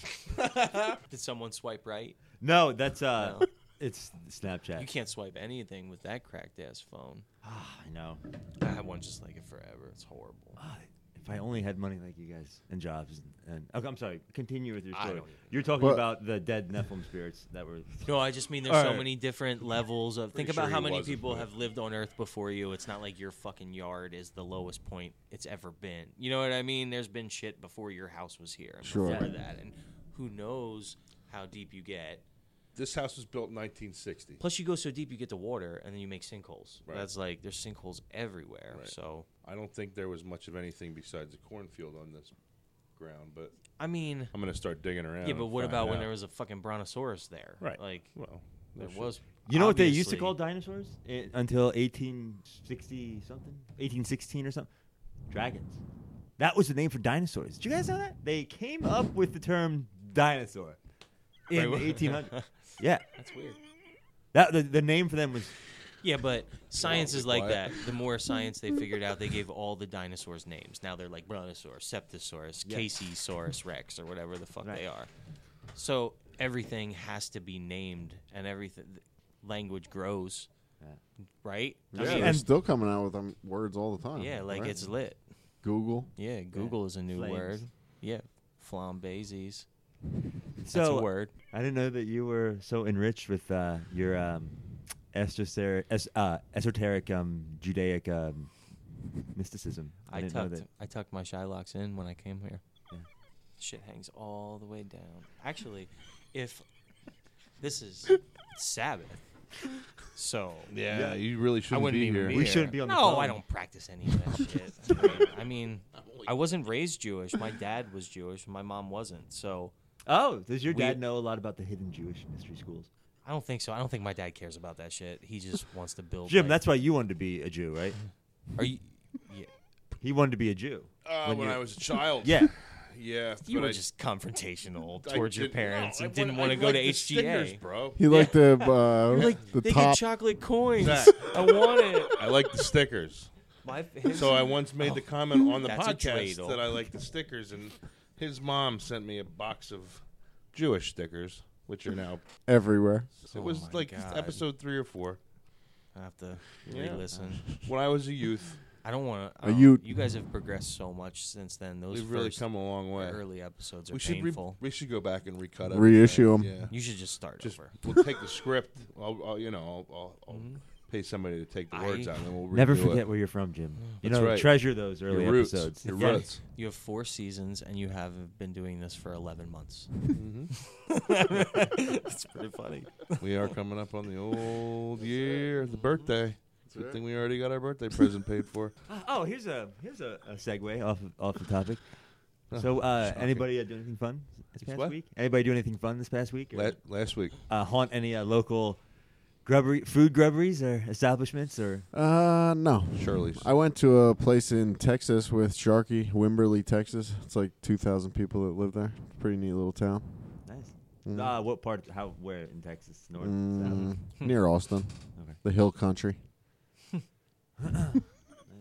Did someone swipe right? No, that's uh, No. it's Snapchat. You can't swipe anything with that cracked ass phone. Ah, I know. I had one just like it forever. It's horrible. Ah, if I only had money like you guys and jobs and, and okay, I'm sorry. Continue with your I story. don't even- You're talking What? about the dead Nephilim spirits that were. No, I just mean there's All so right. many different levels of. Think Pretty about sure how he many wasn't, people but- have lived on Earth before you. It's not like your fucking yard is the lowest point it's ever been. You know what I mean? There's been shit before your house was here. And Sure. Before that, and who knows how deep you get. This house was built in nineteen sixty. Plus, you go so deep you get to water, and then you make sinkholes. Right. That's like there's sinkholes everywhere. Right. So I don't think there was much of anything besides a cornfield on this ground, but I mean, I'm gonna start digging around. yeah, but and what find about when out. there was a fucking brontosaurus there? Right. Like Well, there no shit. was. You know what they used to obviously- call dinosaurs I- until eighteen sixty something, eighteen sixteen or something? Dragons. That was the name for dinosaurs. Did you guys know that? They came up with the term dinosaur in Right. eighteen hundred. Yeah, That's weird. that the, the name for them was. Yeah, but science be is like quiet. that. The more science they figured out, they gave all the dinosaurs names. Now they're like Brontosaurus, Septosaurus, Yeah. Caseysaurus Rex, or whatever the fuck Right. they are. So everything has to be named, and everything language grows, Yeah. right? I Yeah, mean, they're and- still coming out with them words all the time. yeah, like right? it's lit. Google. Yeah, Google is a new Flames. word. Yeah, flambésies. So That's a word. I didn't know that you were so enriched with uh, your um, esoteric, es- uh, esoteric um, Judaic um, mysticism. I, I didn't know tucked that. I tucked my Shylocks in when I came here. Yeah. Shit hangs all the way down. Actually, if this is Sabbath, so Yeah, Yeah. you really I shouldn't wouldn't be even here. be We here. shouldn't be on the No, phone. I don't practice any of that shit. I mean, I mean, I wasn't raised Jewish. My dad was Jewish. My mom wasn't. So Oh, does your We- dad know a lot about the hidden Jewish mystery schools? I don't think so. I don't think my dad cares about that shit. He just wants to build. Jim, like- that's why you wanted to be a Jew, right? Are you? Yeah, He wanted to be a Jew. Uh, When when you- I was a child. Yeah. Yeah. you but were I, just confrontational I towards your didn't- parents no, and I didn't wanted- want I to go to liked the H G stickers, A. bro. He liked the uh, Like the they top. get chocolate coins. Zach. I want it. I like the stickers. My his- So I once made the comment on the That's a podcast dreidel. that I like the stickers, and his mom sent me a box of Jewish stickers, which are now. everywhere. It was Oh my like God. episode three or four. I have to Yeah. re-listen. When I was a youth, I don't want Are to. you- You guys have progressed so much since then. Those we've really first come a long way. early episodes are We should re- painful. we should go back and recut it. Reissue 'em. Yeah. You should just start Just over. we'll take the script. I'll, I'll you know I'll, I'll, I'll Mhm. pay somebody to take the I- words out, and then we'll Never redo forget it. where you're from, Jim. You That's know, right. treasure those early Your roots. episodes. Your Yeah. roots. You have four seasons, and you have been doing this for eleven months. Mhm. That's pretty funny. We are coming up on the old year, the birthday. Good thing we already got our birthday present paid for. Oh, here's a here's a, a segue off of, off the topic. Huh, So, uh, shocking. anybody uh, do anything fun this It's past what? week? Anybody do anything fun this past week? Or, La- last week, uh, haunt any uh, local grubbery, food grubberies or establishments or? Uh, no. Shirley's. I went to a place in Texas with Sharky, Wimberley, Texas. It's like two thousand people that live there. Pretty neat little town. Nice. Mm. Uh, what part? How? Where in Texas? North? Mm, South? near Austin, Okay. the hill country.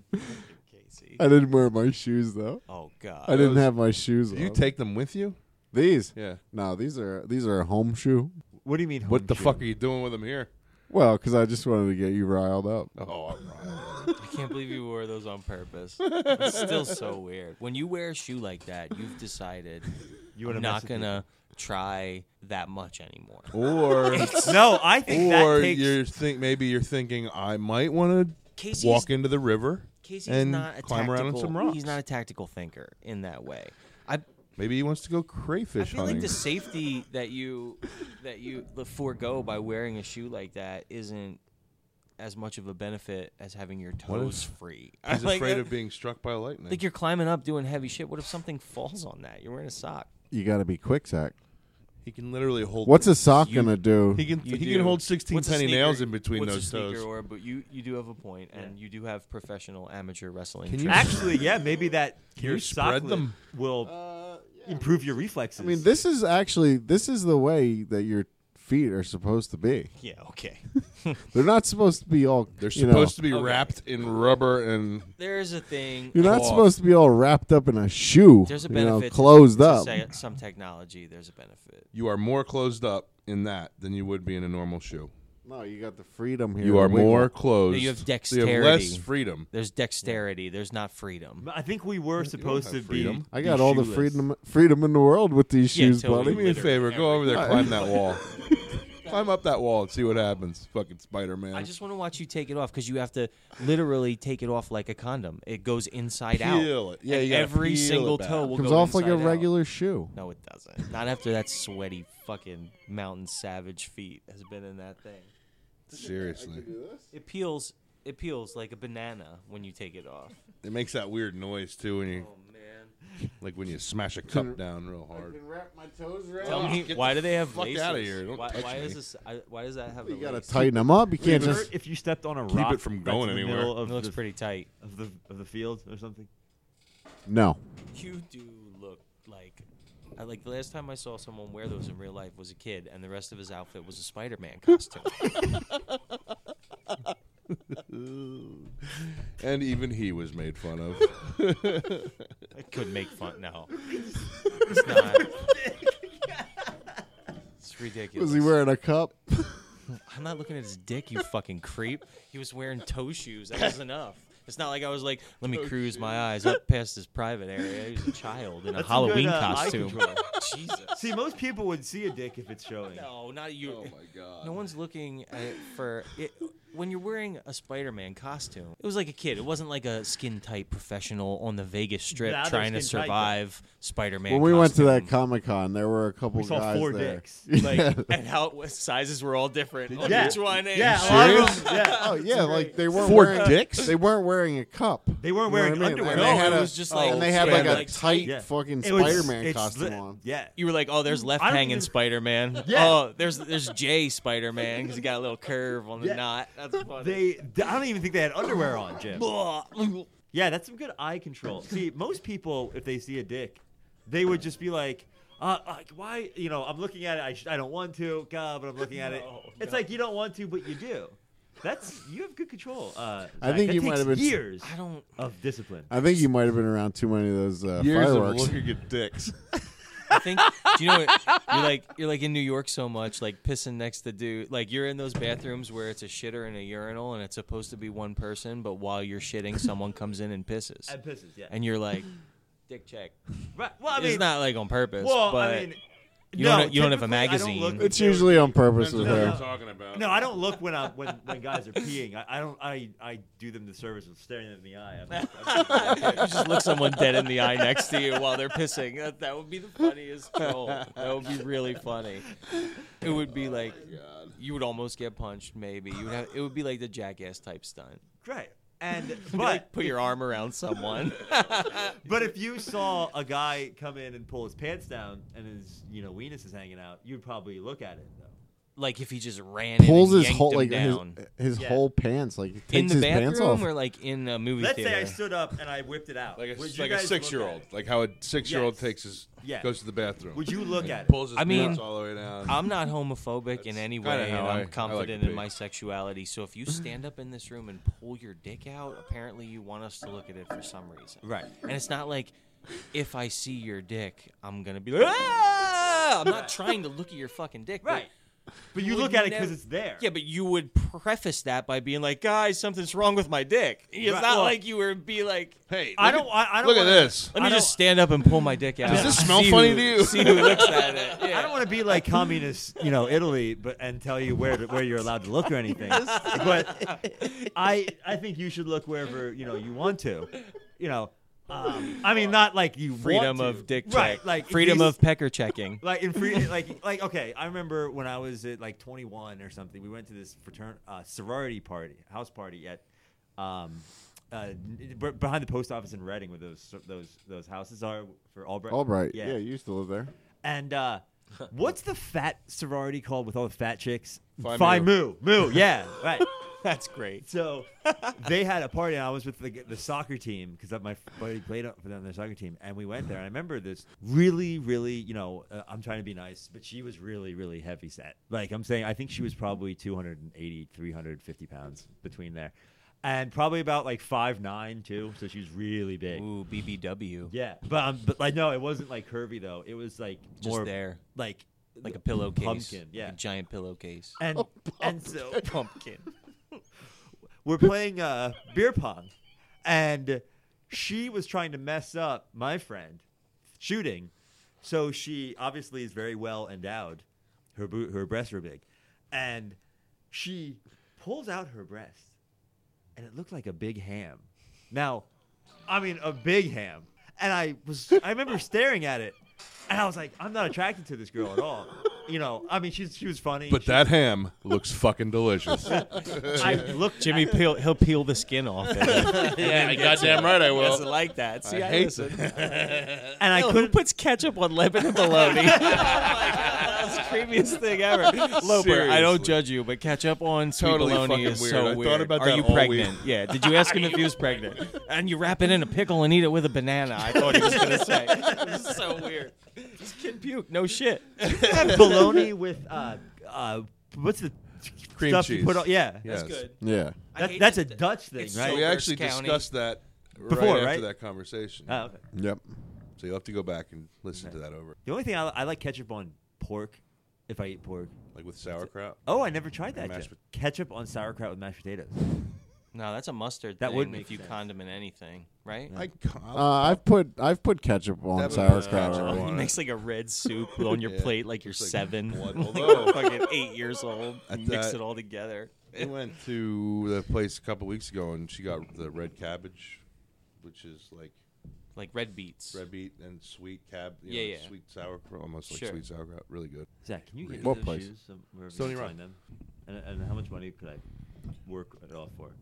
Casey. I didn't wear my shoes though. Oh God. I didn't Those- have my shoes Do you on. take them with you? These? Yeah. No, these are these are a home shoe. What do you mean? What home the shoe? fuck are you doing with them here? Well, because I just wanted to get you riled up. Oh, all right. I can't believe you wore those on purpose. It's still so weird. When you wear a shoe like that, you've decided You wanna I'm mess not with gonna try that much anymore. Or No, I think or that takes. you're think maybe you're thinking I might want to Casey's, walk into the river Casey's and not a climb tactical, around on some rocks. He's not a tactical thinker in that way. I Maybe he wants to go I crayfish feel hunting. like the safety that you that you forego by wearing a shoe like that isn't as much of a benefit as having your What toes if free. He's Like, afraid uh, of being struck by lightning. like you're climbing up doing heavy shit. What if something falls on that? You're wearing a sock. You got to be quick, Zach. he can literally hold. What's a sock You- gonna do? He can You he do. can hold sixteen What's a penny sneaker- nails in between what's those a sneaker toes. Or, but you, you do have a point, and you do have professional amateur wrestling. Can you- training. Actually, yeah, maybe that Can your you spread socklet them? will improve your reflexes. I mean, this is actually this is the way that your feet are supposed to be. Yeah. Okay. They're not supposed to be all. They're you supposed know, to be Okay. wrapped in rubber and There's a thing. You're not cloth. supposed to be all wrapped up in a shoe. There's a you know, benefit. to- closed to up. say- some technology. There's a benefit. you are more closed up in that than you would be in a normal shoe. No, you got the freedom here. You to are wiggle. more closed. You have So you have less dexterity. freedom. There's dexterity. There's not freedom. I think we were don't supposed to have be. freedom. I be got all the shoeless. freedom freedom in the world with these Yeah, shoes, totally. Do buddy. me a Literally favor. Go over there, every- climb that wall. Climb up that wall and see what happens. Fucking Spider Man. I just want to watch you take it off because you have to literally take it off like a condom. It goes inside out. Peel it. Yeah, And you gotta every peel single it back. toe will Comes go off like a inside out. regular shoe. No, it doesn't. Not after that sweaty fucking mountain savage feet has been in that thing. Seriously. It peels. It peels like a banana when you take it off. It makes that weird noise too when you Oh man! like when you smash a cup down real hard. wrap my toes around. Tell me, get why the do they have fuck laces? outta here. Don't Why, touch why me. is this? I, why does that have You a gotta lace? tighten them up. You can't Remember just. if you stepped on a Keep rock it from that's going in the anywhere. middle It of looks the, pretty tight. of the of the field or something. No. You do look like. I, like the last time I saw someone wear those in real life was a kid, and the rest of his outfit was a Spider-Man costume. And even he was made fun of. I could make fun. No, it's not. It's ridiculous. Was he wearing a cup? I'm not looking at his dick, you fucking creep. He was wearing toe shoes. That was enough. It's not like I was like, let me cruise my eyes up past his private area. He was a child in a That's some Halloween good, uh, eye costume. control. Jesus. See, most people would see a dick if it's showing. No, not you. Oh my god. No one's looking at it for it. When you're wearing a Spider-Man costume, it was like a kid. It wasn't like a skin-tight professional on the Vegas Strip Now they're trying to skin-tight, survive Spider-Man. When we went to that costume. Comic Con, there were a couple We saw guys four there. dicks. like, and how it was, sizes were all different on Yeah. each one. and Yeah, a shit. lot of them. Yeah. Oh yeah, like they weren't Four wearing, dicks? They weren't wearing a cup. They weren't You know wearing what I mean? underwear. And No, they had it a- was just like and they had yeah, like a like tight Yeah. fucking It was- Spider-Man it's costume li- on. Yeah. You were like, oh, there's left I don't hanging even- Spider-Man. Yeah. Oh, there's there's J Spider-Man because he got a little curve on the Yeah. knot. That's funny. They, I don't even think they had underwear on, Jim. Yeah, that's some good eye control. See, most people, if they see a dick, they would just be like, uh, like why? You know, I'm looking at it. I, sh- I don't want to, God, but I'm looking at it. No, It's no. like you don't want to, but you do. That's you have good control. Uh, I Zach. think That you takes might have been- years I don't. of discipline. I think you might have been around too many of those uh, Years fireworks. of looking at dicks. I think. Do you know what? You're like you're like in New York so much, like pissing next to dude. Like you're in those bathrooms where it's a shitter and a urinal, and it's supposed to be one person, but while you're shitting, someone comes in and pisses, And pisses, yeah. and you're like, dick check. Right. Well, I mean, It's not like on purpose. well, but I mean, you no, don't you don't have a typically, I don't magazine. look- It's usually on purpose with No, her. no. talking about. No, I don't look when I when, when guys are peeing. I, I don't. I, I do them the service of staring them in the eye. I'm, I'm, You just look someone dead in the eye next to you while they're pissing. That, that would be the funniest troll. That would be really funny. It would be like you would almost get punched. Maybe you would have. It would be like the Jackass type stunt. Right. And But but like put your arm around someone. but if you saw a guy come in and pull his pants down and his you know weenus is hanging out, you'd probably look at it though. Like if he just ran Pulls in and his yanked whole him like his, down his Yeah. whole pants like takes in the his pants off. bathroom or like in a movie Let's theater. say I stood up and I whipped it out. Like a, Would you like a guys look six-year-old, at it? like how a six-year-old Yes. takes his Yeah. goes to the bathroom. Would you look and at it? Pulls his I mean, pants all the way down. I'm not homophobic in That's any kinda way, how and I- I I'm like confident to in be. my sexuality. So if you stand up in this room and pull your dick out, apparently you want us to look at it for some reason. Right. And it's not like if I see your dick, I'm gonna be like, ah! I'm not trying to look at your fucking dick, Right. But you would look at it never- because it's there. Yeah, but you would preface that by being like, guys, something's wrong with my dick. It's Right, not well- like you were be like, Hey, I look don't. At, I, I don't look wanna, at this. let me I just don't- stand up and pull my dick out. Does this smell See funny who- to you? See who looks at it. Yeah. I don't want to be like communist, you know, Italy, but and tell you where to, where you're allowed to look or anything. But I I think you should look wherever you know you want to. You know, um, I mean, not like you Freedom want to. of dick check. right? Like freedom these- of pecker checking. like in free like like okay. I remember when I was at like twenty-one or something. We went to this fratern uh, sorority party, house party at. Um, uh, n- b- behind the post office in Reading, where those those those houses are for Albright. Albright. Yeah. Yeah. you used to live there. And uh, what's the fat sorority called with all the fat chicks? Phi Phi Mu. Mu. Mu. Yeah, right. That's great. So they had a party, and I was with the, the soccer team because my buddy played for them, their soccer team, and we went there. And I remember this really, really, you know, uh, I'm trying to be nice, but she was really, really heavy set. Like I'm saying, I think she was probably two eighty, three fifty pounds between there, and probably about like five nine too. So she was really big. Ooh, B B W. Yeah, but um, but like no, it wasn't like curvy though. It was like Just more there. like Like a pillowcase. pumpkin. Yeah, Like a giant pillowcase. and and so Pumpkin. we're playing uh, beer pong, and she was trying to mess up my friend shooting. So she obviously is very well endowed. Her bo- her breasts were big, and she pulls out her breast, and it looked like a big ham. Now, I mean a big ham, and I was I remember staring at it, and I was like, I'm not attracted to this girl at all. You know, I mean, she's she was funny. But She- that ham looks fucking delicious. I looked Jimmy peel, he'll peel the skin off it. yeah, goddamn right I He will. doesn't like that. See, I I, hate listen. and I Hell, who couldn't. puts ketchup on Lebanon bologna? Oh my God, that's the creepiest thing ever. Loper, I don't Seriously. judge you, but ketchup on sweet Totally bologna fucking is weird. so I thought weird. about Are that you all pregnant? week. Yeah. Did you ask him if he was pregnant? And you wrap it in a pickle and eat it with a banana. I thought he was gonna say. This is so weird. This kid puke. No shit. bologna with uh, uh, what's the Cream stuff you cheese. put on? Yeah, Yes. That's good. Yeah. I That, hate that's a that- Dutch thing, it's right? so- We actually County. discussed that Before, right after right? that conversation. Oh, okay. Yep. So you'll have to go back and listen to that over. The only thing I, I like ketchup on pork, if I eat pork. Like with sauerkraut. Oh, I never tried that. Mashed Yet. Ketchup on sauerkraut with mashed potatoes. No, that's a mustard That thing would make if you sense. condiment anything, right? I, Uh, I've put I've put ketchup on That would sauerkraut. be ketchup already. on It it. makes like a red soup on your Yeah. plate like you're It's like seven. blood. Like Although- fucking eight years old. At Mix that- it all together. we went to the place a couple weeks ago, and she got the red cabbage, which is like Like red beets. red beet and sweet cab. You Yeah, know, yeah. Sweet sauerkraut, almost like Sure. sweet sauerkraut. Really good. Zach, can you get me What those place? shoes? Some, wherever Stony you Rock. find them? And, and how much money could I work it off for?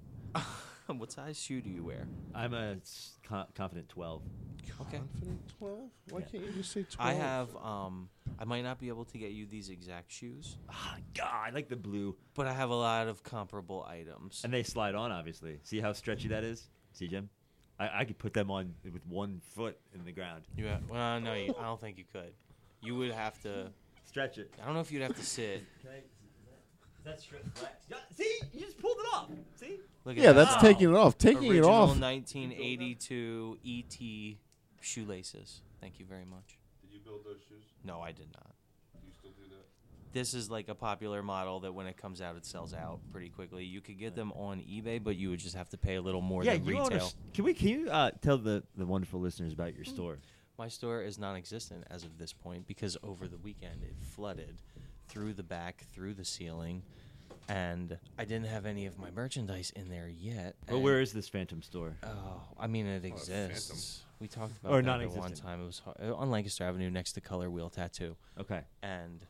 What size shoe do you wear? I'm a s- con- confident twelve. Okay. Confident twelve? Why Yeah. can't you just say twelve? I have. Um, I might not be able to get you these exact shoes, Ah, God, I like the blue. but I have a lot of comparable items. And they slide on, obviously. See how stretchy that is? See, Jim? I, I could put them on with one foot in the ground. You have, well, no, you, I don't think you could. You would have to. Stretch it. I don't know if you'd have to sit. Can I, is that stretch? Yeah, see? You just pulled it off. See? Look at Yeah, that. that's taking it off. Taking Original it off. nineteen eighty-two E T shoelaces. Thank you very much. Did you build those shoes? No, I did not. Do you still do that? This is like a popular model that when it comes out, it sells out pretty quickly. You could get them on eBay, but you would just have to pay a little more yeah, than you own a retail. s- Can we? Can you uh, tell the, the wonderful listeners about your store? My store is non-existent as of this point because over the weekend it flooded through the back, through the ceiling, and I didn't have any of my merchandise in there yet. Well, and- where is this Phantom store? Oh, I mean, it Oh, exists. We talked about Or that at one non-existent. time. It was ho- uh, on Lancaster Avenue next to Color Wheel Tattoo, Okay. and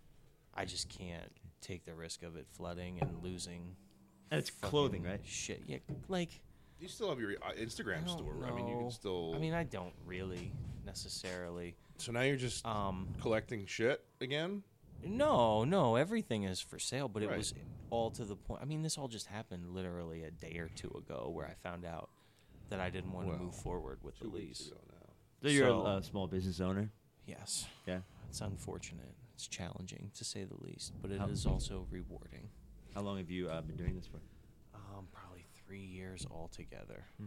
I just can't take the risk of it flooding and losing. And it's fucking clothing, right? Shit, yeah, like You still have your uh, I Instagram don't store. I mean, you know. can still. I mean, I don't really necessarily. so now you're just Um, collecting shit again? no, no, everything is for sale, but it Right. was all to the point. I mean, this all just happened literally a day or two ago, where I found out that I didn't want Well, to move forward with the Two weeks lease. ago now. So you're So- a, a small business owner? Yes. Yeah. It's unfortunate. It's challenging to say the least, but it How- is also rewarding. How long have you uh, been doing this for? Um, probably three years altogether.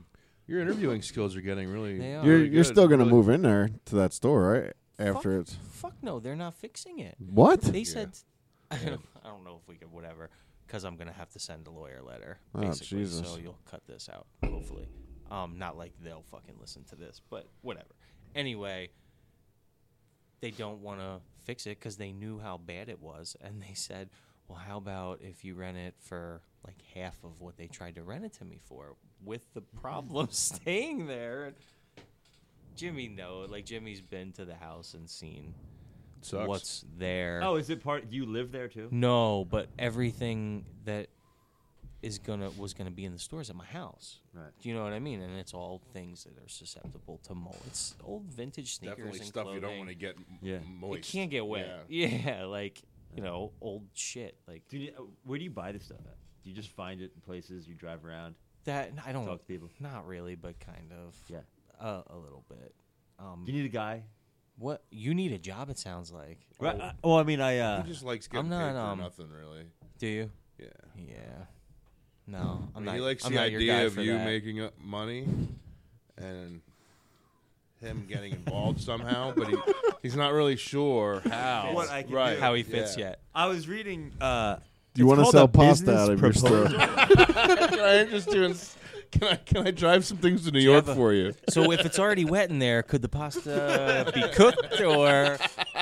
Your interviewing skills are getting really. They are. You're really you're good. still gonna Really- move in there to that store, right? After fuck, it's fuck no, they're not fixing it. what? They said, I don't, I don't know if we could, whatever, because I'm gonna have to send a lawyer letter, Oh, basically. Jesus. So you'll cut this out, hopefully. Um, not like they'll fucking listen to this, but whatever. Anyway, they don't want to fix it because they knew how bad it was, and they said, well, how about if you rent it for like half of what they tried to rent it to me for, with the problem staying there. And Jimmy, no, like Jimmy's been to the house and seen Sucks. what's there. Oh, is it part? Do you live there too? No, but everything that is gonna was gonna be in the stores at my house. Right. Do you know what I mean? And it's all things that are susceptible to mold. It's old vintage sneakers Definitely and stuff clothing. you don't want to get m- Yeah. moist. It can't get wet. Yeah. Yeah, like you know, old shit like Do you, uh, where do you buy this stuff at? Do you just find it in places you drive around, that. I don't. talk to people? Not really, but kind of. Yeah. Uh, a little bit. Um, Do you need a guy? what you need a job? It sounds like. Right. uh, well, I mean, I. Uh, He just likes getting I'm not, paid for um, nothing, really. Do you? Yeah. Yeah. No, I I'm mean, not. he likes I'm the not your idea guy of for you that. making up money and him getting involved somehow, but he, he's not really sure how. What I can right. do. how he fits yeah. yet. I was reading. Uh, Do you it's want to called sell a pasta business out of your proposal. store? Can I just do? s- Can I can I drive some things to New you York have a- for you? So if it's already wet in there, could the pasta be cooked or?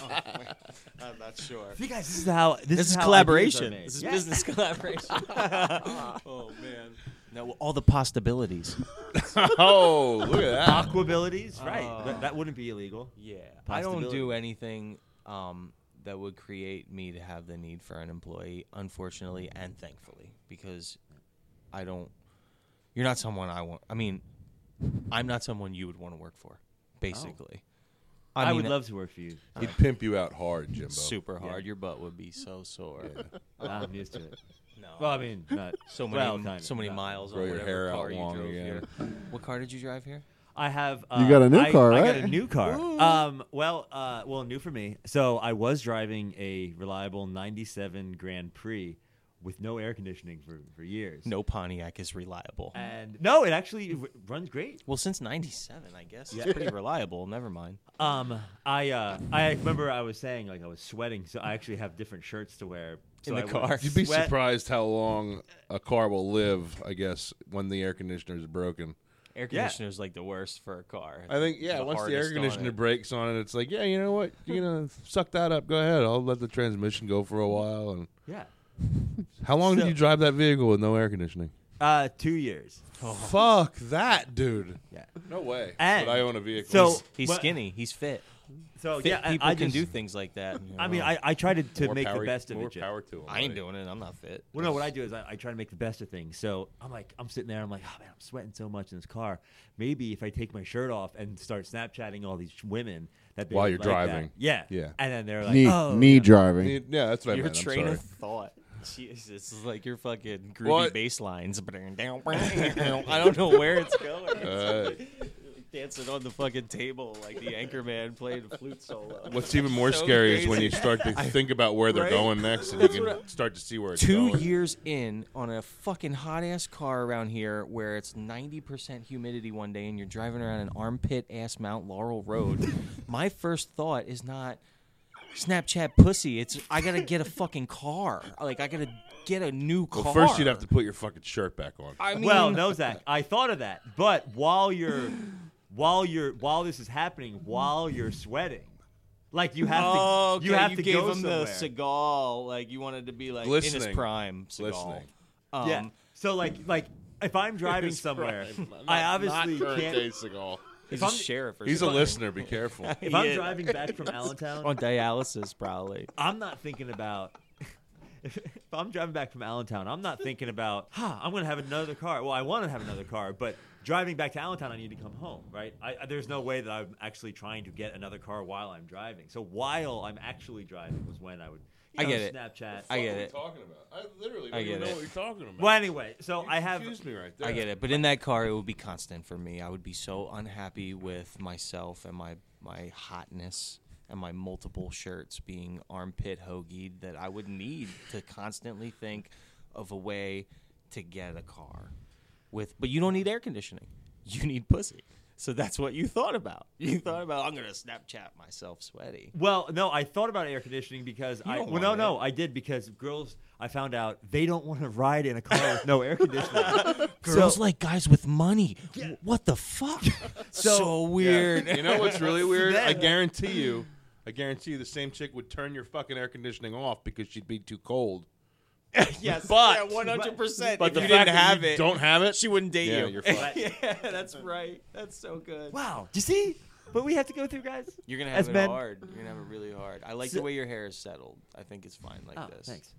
I'm not sure. See, guys, this is how this, This is is how collaboration. ideas are made. This is Yeah. business collaboration. Oh man. No, all the possibilities. Oh, look at that! Aquabilities, right? Oh. That, that wouldn't be illegal. Yeah, I don't Possibility. do anything um, that would create me to have the need for an employee, unfortunately and thankfully, because I don't. You're not someone I want. I mean, I'm not someone you would want to work for. Basically, I, mean, would love to work for you. He'd pimp you out hard, Jimbo. super Yeah. hard. Your butt would be so sore. I'm used to it. No, Well, I mean, not so many, well, kind of, so many not. miles Grow on your whatever hair out car you long drove again. here. What car did you drive here? I have. Uh, You got a new I- car, I right? got a new car. Um, well, uh, well, new for me. So I was driving a reliable ninety-seven Grand Prix with no air conditioning for, for years. No Pontiac is reliable. And no, it actually r- runs great. Well, since ninety-seven, I guess Yeah. it's pretty reliable. Never mind. Um, I uh, I remember I was saying like I was sweating, so I actually have different shirts to wear so In the I wouldn't car. You'd be sweat. surprised how long a car will live, I guess, when the air conditioner is broken. Air Yeah. conditioner's like the worst for a car. I think, yeah, The once the air hardest on conditioner it. breaks on it, it's like, yeah, you know what? You're going to suck that up. Go ahead. I'll let the transmission go for a while. And Yeah. how long So- did you drive that vehicle with no air conditioning? Uh, two years. Fuck that, dude. Yeah. No way. And- but I own a vehicle. So He's but- skinny. He's fit. So Fit yeah, I- people I, can just, do things like that. I mean, I, I try to, to More make power- the best of more it. Jim. power to him. I ain't buddy. doing it. I'm not fit. Well, no, what I do is I, I try to make the best of things. So I'm like, I'm sitting there, I'm like, oh man, I'm sweating so much in this car. Maybe if I take my shirt off and start Snapchatting all these women that they While would you're like driving. that. Yeah, Yeah. And then they're like, knee oh, knee yeah. driving. Yeah, that's what I Your meant. I'm train sorry. of thought. Jesus, it's like your fucking groovy What? bass lines. I don't know where it's going. It's Uh, like dancing on the fucking table like the Anchorman playing a flute solo. What's even more So scary is when crazy. you start to think about where they're Right? going next, and you That's can what I- start to see where it's Two going. years in on a fucking hot ass car around here where it's ninety percent humidity one day and you're driving around an armpit ass Mount Laurel Road. My first thought is not Snapchat pussy. It's I gotta get a fucking car. Like I gotta get a new car. Well, first you'd have to put your fucking shirt back on. I mean, Well, no, Zach, I thought of that, but while you're, while you're, while this is happening, while you're sweating, like you have oh, to, you okay, have you to gave go him somewhere. the Seagal. Like you wanted to be like in Glistening. his prime. Seagal. Glistening. Um, Yeah. So like, like if I'm driving somewhere, I obviously can't. Seagal. He's If a I'm- sheriff or He's a something. listener. Be careful. If I'm Yeah. driving back from Allentown, on dialysis, probably. I'm not thinking about. If, if I'm driving back from Allentown, I'm not thinking about, huh, I'm going to have another car. Well, I want to have another car, but driving back to Allentown, I need to come home, right? I, I, there's no way that I'm actually trying to get another car while I'm driving. So while I'm actually driving was when I would, you I know, get it. Snapchat. I get What are we it. talking about? I literally I don't even get know it. what you're talking about. Well, anyway, so You I have. confused me right there. I get it, but in that car, it would be constant for me. I would be so unhappy with myself and my my hotness and my multiple shirts being armpit hoagied that I would need to constantly think of a way to get a car with. But you don't need air conditioning. you need pussy. So that's what you thought about. You thought about, I'm going to Snapchat myself sweaty. Well, no, I thought about air conditioning because I. don't Well, no, want no, it. I did because girls. I found out they don't want to ride in a car with no air conditioning. Girls So- like guys with money. W- What the fuck? so, So- weird. You know what's really weird? I Then- guarantee you, I guarantee you, the same chick would turn your fucking air conditioning off because she'd be too cold. yes, But- yeah, one hundred percent. But if the you fact didn't that have you it, don't have it, she wouldn't date yeah, you. you're fucked. yeah, that's right. That's so good. Wow, do you see what we have to go through, guys? You're gonna As have it men. hard. You're gonna have it really hard. I like So- the way your hair is settled. I think it's fine like Oh, this. thanks.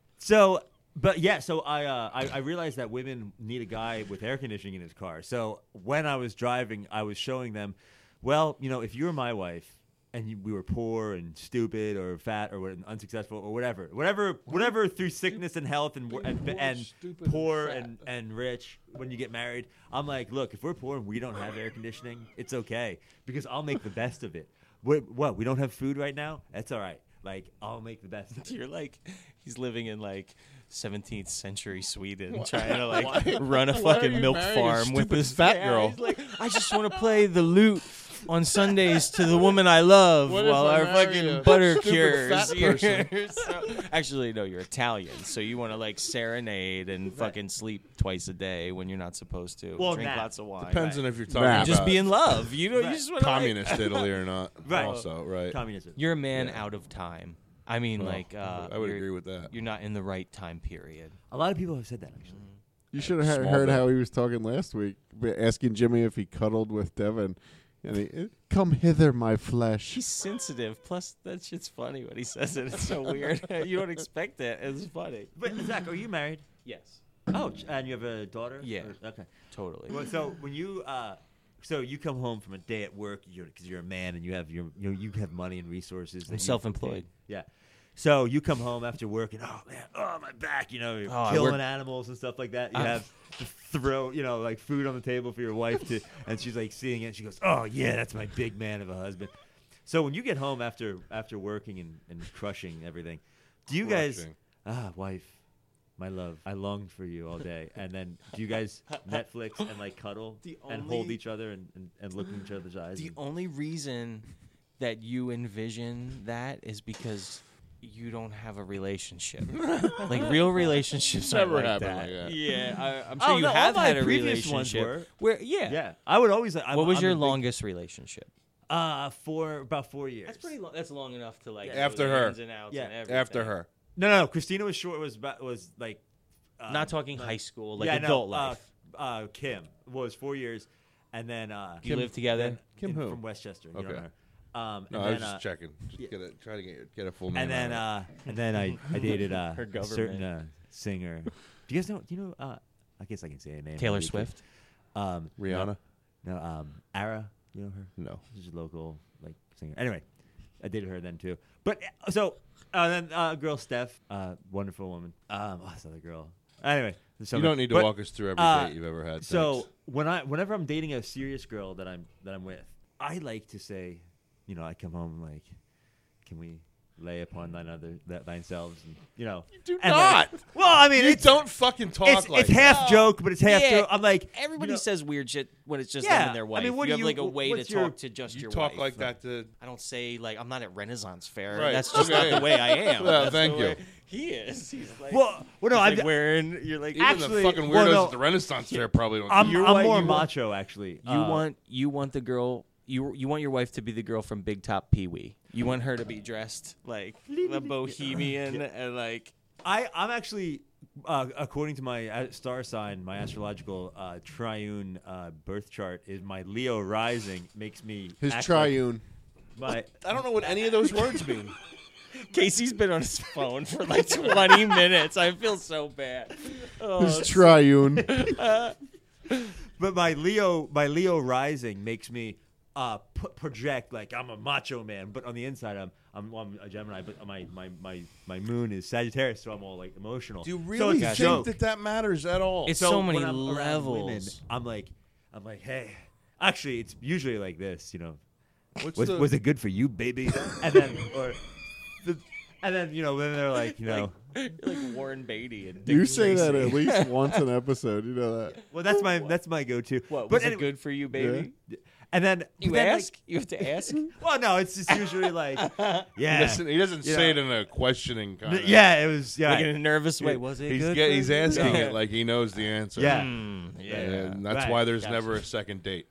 So, but yeah, so I, uh, I I realized that women need a guy with air conditioning in his car. So when I was driving, I was showing them, well, you know, if you were my wife and you, we were poor and stupid or fat or what- unsuccessful or whatever, whatever, whatever through sickness and health and and Poor, and stupid, and poor fat. and and rich when you get married, I'm like, look, if we're poor and we don't have air conditioning, it's okay because I'll make the best of it. What, what we don't have food right now? That's all right. Like I'll make the best of it. You're like, he's living in like seventeenth century Sweden, trying to like run a Why are fucking you milk marrying a farm with stupid this fat yeah, girl? he's like, I just want to play the lute on Sundays to the woman I love What if while I our marry fucking a butter stupid cures. fat You're- person? so- actually, no, you're Italian, so you want to like serenade and fucking sleep twice a day when you're not supposed to. Well, Drink nap. lots of wine. Depends on if you're talking Nah. about Just be in love. You know, you Right. just want to communist Italy or not. Right. Also, right. Communism. You're a man Yeah. out of time. I mean, Well, like, uh, I would you're- agree with that. You're not in the right time period. A lot of people have said that actually. You should have Small heard bit. how he was talking last week, b- asking Jimmy if he cuddled with Devin. And he, come hither, my flesh. He's sensitive. Plus, that shit's funny when he says it. It's so weird. You don't expect it. It's funny. But Zach, are you married? Yes, Oh, ch- and you have a daughter? Yeah. Or- okay. totally. Well, so when you uh, so you come home from a day at work, you're because you're a man and you have your you know you have money and resources. that I'm you- self-employed. Yeah. So you come home after work and oh man, oh my back, you know, you're Oh, I killing work- animals and stuff like that. You I- have to throw, you know, like food on the table for your wife to, and she's like seeing it. And she goes, oh yeah, that's my big man of a husband. So when you get home after after working and, and crushing everything, do you guys Crushing. ah wife, my love, I longed for you all day. And then do you guys Netflix and like cuddle The and hold only- each other and, and, and look in each other's eyes? The and- only reason that you envision that is because you don't have a relationship. Like real relationships Never aren't like happened that. like that. Yeah, I, I'm sure Oh, you no, all have my had a previous ones relationship. were. Where yeah. yeah, I would always. I'm, What was I'm your a big- longest relationship? Uh, for about four years. That's pretty long. That's long enough to like Yeah. know After the her. ins and outs Yeah. and everything. After her. No, no, no. Christina was short. Was about, was like. Uh, Not talking like- high school, like yeah, no, adult uh, life. Uh, Kim was four years, and then uh, You live together? then- Kim in- who? from Westchester. You Okay. don't know her. Um, No, and I then, was just uh, checking. Just yeah. get a, try to get, get a full name. and then out uh, and then I, I dated uh, Her a certain government. uh, singer. Do you guys know? Do you know? Uh, I guess I can say a name. Taylor maybe. Swift. Um, of it. Rihanna? No, no um, Ara. You know her? No. She's a local like singer. Anyway, I dated her then too. But uh, so uh, then uh, girl Steph, uh, wonderful woman. Um, oh, this other girl. Anyway, so You don't need to but, walk us through every uh, date you've ever had. So thanks. when I whenever I'm dating a serious girl that I'm that I'm with, I like to say, you know, I come home like, can we lay upon thine other th- thine selves, and you know, You do and, like- not. well, I mean, You it's don't fucking talk it's, like it's half that. joke, but it's half Yeah, joke. I'm like, Everybody you know, says weird shit when it's just Yeah, them and their I wife. mean, what you do have you- like a way to what's your- talk to just You your talk wife. like that to. I don't say like I'm not at Renaissance Fair. Right, That's just okay. not the way I am. Yeah, That's thank the you. way He is. He's like, well, well, no, he's I'm like wearing. You're like Even Actually, the fucking weirdos well, no. at the Renaissance Fair probably don't. I'm, do You're I'm what- more you want- macho actually. You Uh, want you want the girl you you want your wife to be the girl from Big Top Pee Wee. You want her to be dressed like a bohemian and like I I'm actually uh, according to my uh, star sign, my astrological uh, triune uh, birth chart is my Leo rising makes me His act triune. Like my, I don't know what any of those words mean. Casey's been on his phone for like twenty minutes. I feel so bad. Oh, His triune. but my Leo my Leo rising makes me uh, p- project like I'm a macho man, but on the inside I'm I'm, I'm a Gemini, but my, my, my, my moon is Sagittarius, so I'm all like emotional. Do you So really it's a think joke. that that matters at all? It's so many when I'm around women, levels. I'm like, I'm like, hey. Actually, it's usually like this, you know. What's Was, the, was it good for you, baby? And then, or, the, and then you know, then they're like, you know, You're like Warren Beatty and Dick You say that Tracy. at least once an episode. You know that. Well, that's my that's my go-to. What But was anyway- it good for you, baby? And then You then, like- ask. you have to ask. well, no, it's just usually like, He yeah, doesn't, he doesn't You say know. it in a questioning kind of. yeah. It was yeah, Like in a nervous way. Was it He's good? get, for he's you? asking Yeah. it like he knows the answer. Yeah. Mm, yeah. And that's Right. why there's Gotcha. never a second date.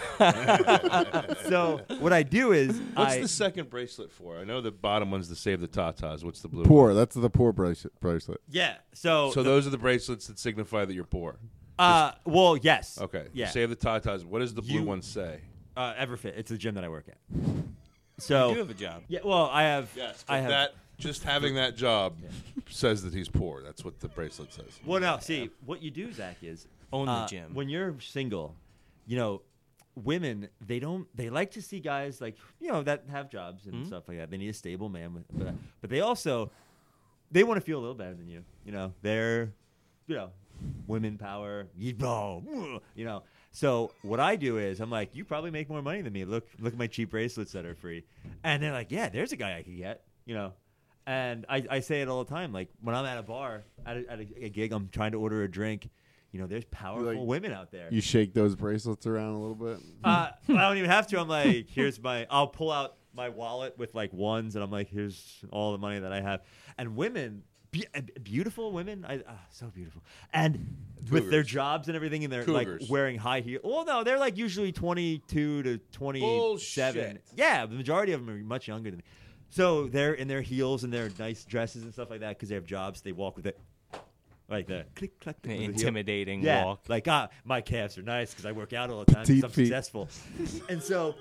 So what I do is What's I the second bracelet for? I know the bottom one's to save the tatas. What's the blue Poor. one? That's the poor bracelet. bracelet. yeah. So So the- those are the bracelets that signify that you're poor. uh well yes Okay. yeah Save the tatas. What does the blue You- one say? uh, Everfit. It's the gym that I work at. You So do have a job. yeah, well I have Yes. I have that just having that job says that he's poor. That's what the bracelet says. well no see what you do Zach is Own the uh, gym. when you're single, you know. Women, they don't. They like to see guys like you know that have jobs and Mhm. stuff like that. They need a stable man, with, but but they also they want to feel a little better than you. You know, they're you know women power. You know. So what I do is I'm like, you probably make more money than me. Look, look at my cheap bracelets that are free, and they're like, yeah, there's a guy I could get. You know, and I, I say it all the time. Like when I'm at a bar at a, at a, a gig, I'm trying to order a drink. You know, there's powerful like- women out there. You shake those bracelets around a little bit. Uh, I don't even have to. I'm like, here's my. I'll pull out my wallet with like ones, and I'm like, here's all the money that I have. And women, be, uh, beautiful women, I, ah, so beautiful, and with their Cougars. jobs and everything, and they're Cougars. like wearing high heels. Well, no, they're like usually twenty-two to twenty-seven. Bullshit. Yeah, the majority of them are much younger than me. So they're in their heels and their nice dresses and stuff like that because they have jobs. They walk with it. Like the click, clack, click, An with the heel. intimidating Yeah, walk. like ah, my calves are nice because I work out all the time. 'cause Petite I'm feet. successful, and so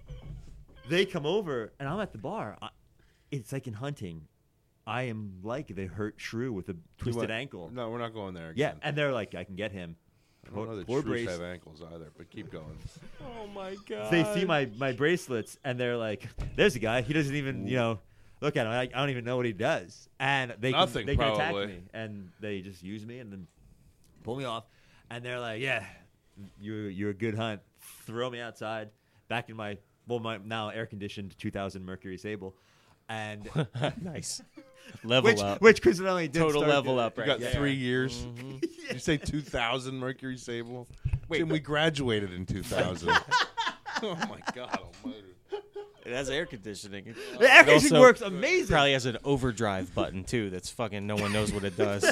they come over, and I'm at the bar. I, it's like in hunting. I am like the hurt shrew with a twisted what? ankle. No, we're not going there Yeah, again. and they're like, I can get him. I don't know that Poor shrews brace. have ankles either, but keep going. Oh my god. They see my my bracelets, and they're like, "There's a guy. He doesn't even, you know." Look at him. I, I don't even know what he does, and they Nothing, can, they can attack probably. me, and they just use me and then pull me off, and they're like, "Yeah, you're you're a good hunt." Throw me outside, back in my well, my now air conditioned two thousand Mercury Sable, and nice. Level which up. which coincidentally did Total start level doing- up You right got there. three years. Mhm. Did you say two thousand Mercury Sable? Wait, Jim, we graduated in two thousand. Oh my God Almighty! It has air conditioning. The air It conditioning also works amazing. Probably has an overdrive button too. That's fucking no one knows what it does.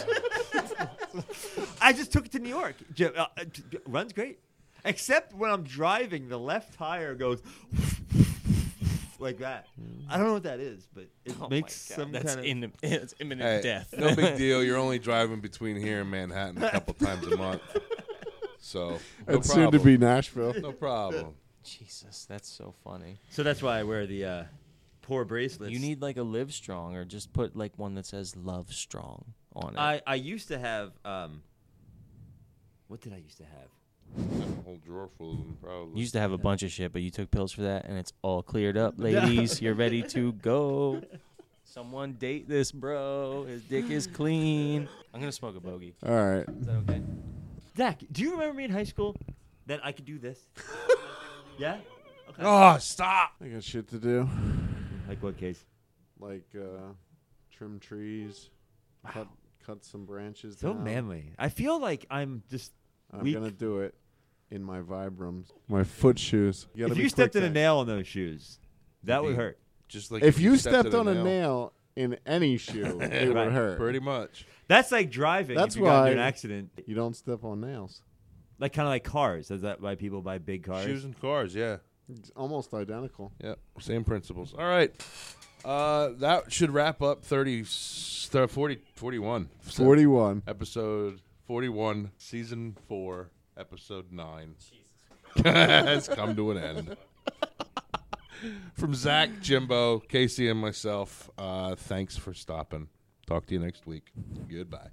I just took it to New York. J- uh, uh, t- runs great, except when I'm driving, the left tire goes like that. I don't know what that is, but it Oh my makes God, some that's kind of. in, it's imminent Hey, death. no big deal. You're only driving between here and Manhattan a couple times a month, so no and soon to problem. be Nashville. No problem. Jesus, that's so funny. So that's why I wear the uh, poor bracelets. You need like a Live Strong, or just put like one that says Love Strong on it. I I used to have. Um, what did I used to have? A whole drawer full of them, probably. You used to have a bunch of shit, but you took pills for that, and it's all cleared up, ladies. You're ready to go. Someone date this bro. His dick is clean. I'm gonna smoke a bogey. All right. Is that okay? Zach, do you remember me in high school that I could do this? Yeah. Okay. Oh, stop! I got shit to do. Like what case? Like uh, trim trees, cut cut some branches. So down. manly. I feel like I'm just. I'm weak. gonna do it in my Vibrams, my foot shoes. You gotta If be you stepped quick in a then. nail in those shoes, that would Indeed. hurt. Just like If you stepped stepped in on a nail in any shoe, it Right. would hurt. pretty much. That's like driving. That's if you got into an why- accident. You don't step on nails. Like kind of like cars. Is that why people buy big cars? Shoes and cars, yeah. It's almost identical. Yep, same principles. All right. Uh, that should wrap up thirty, th- forty, forty-one. So, Forty-one. episode forty-one, season four, episode nine. Has come to an end. From Zach, Jimbo, Casey, and myself, uh, thanks for stopping. Talk to you next week. Goodbye.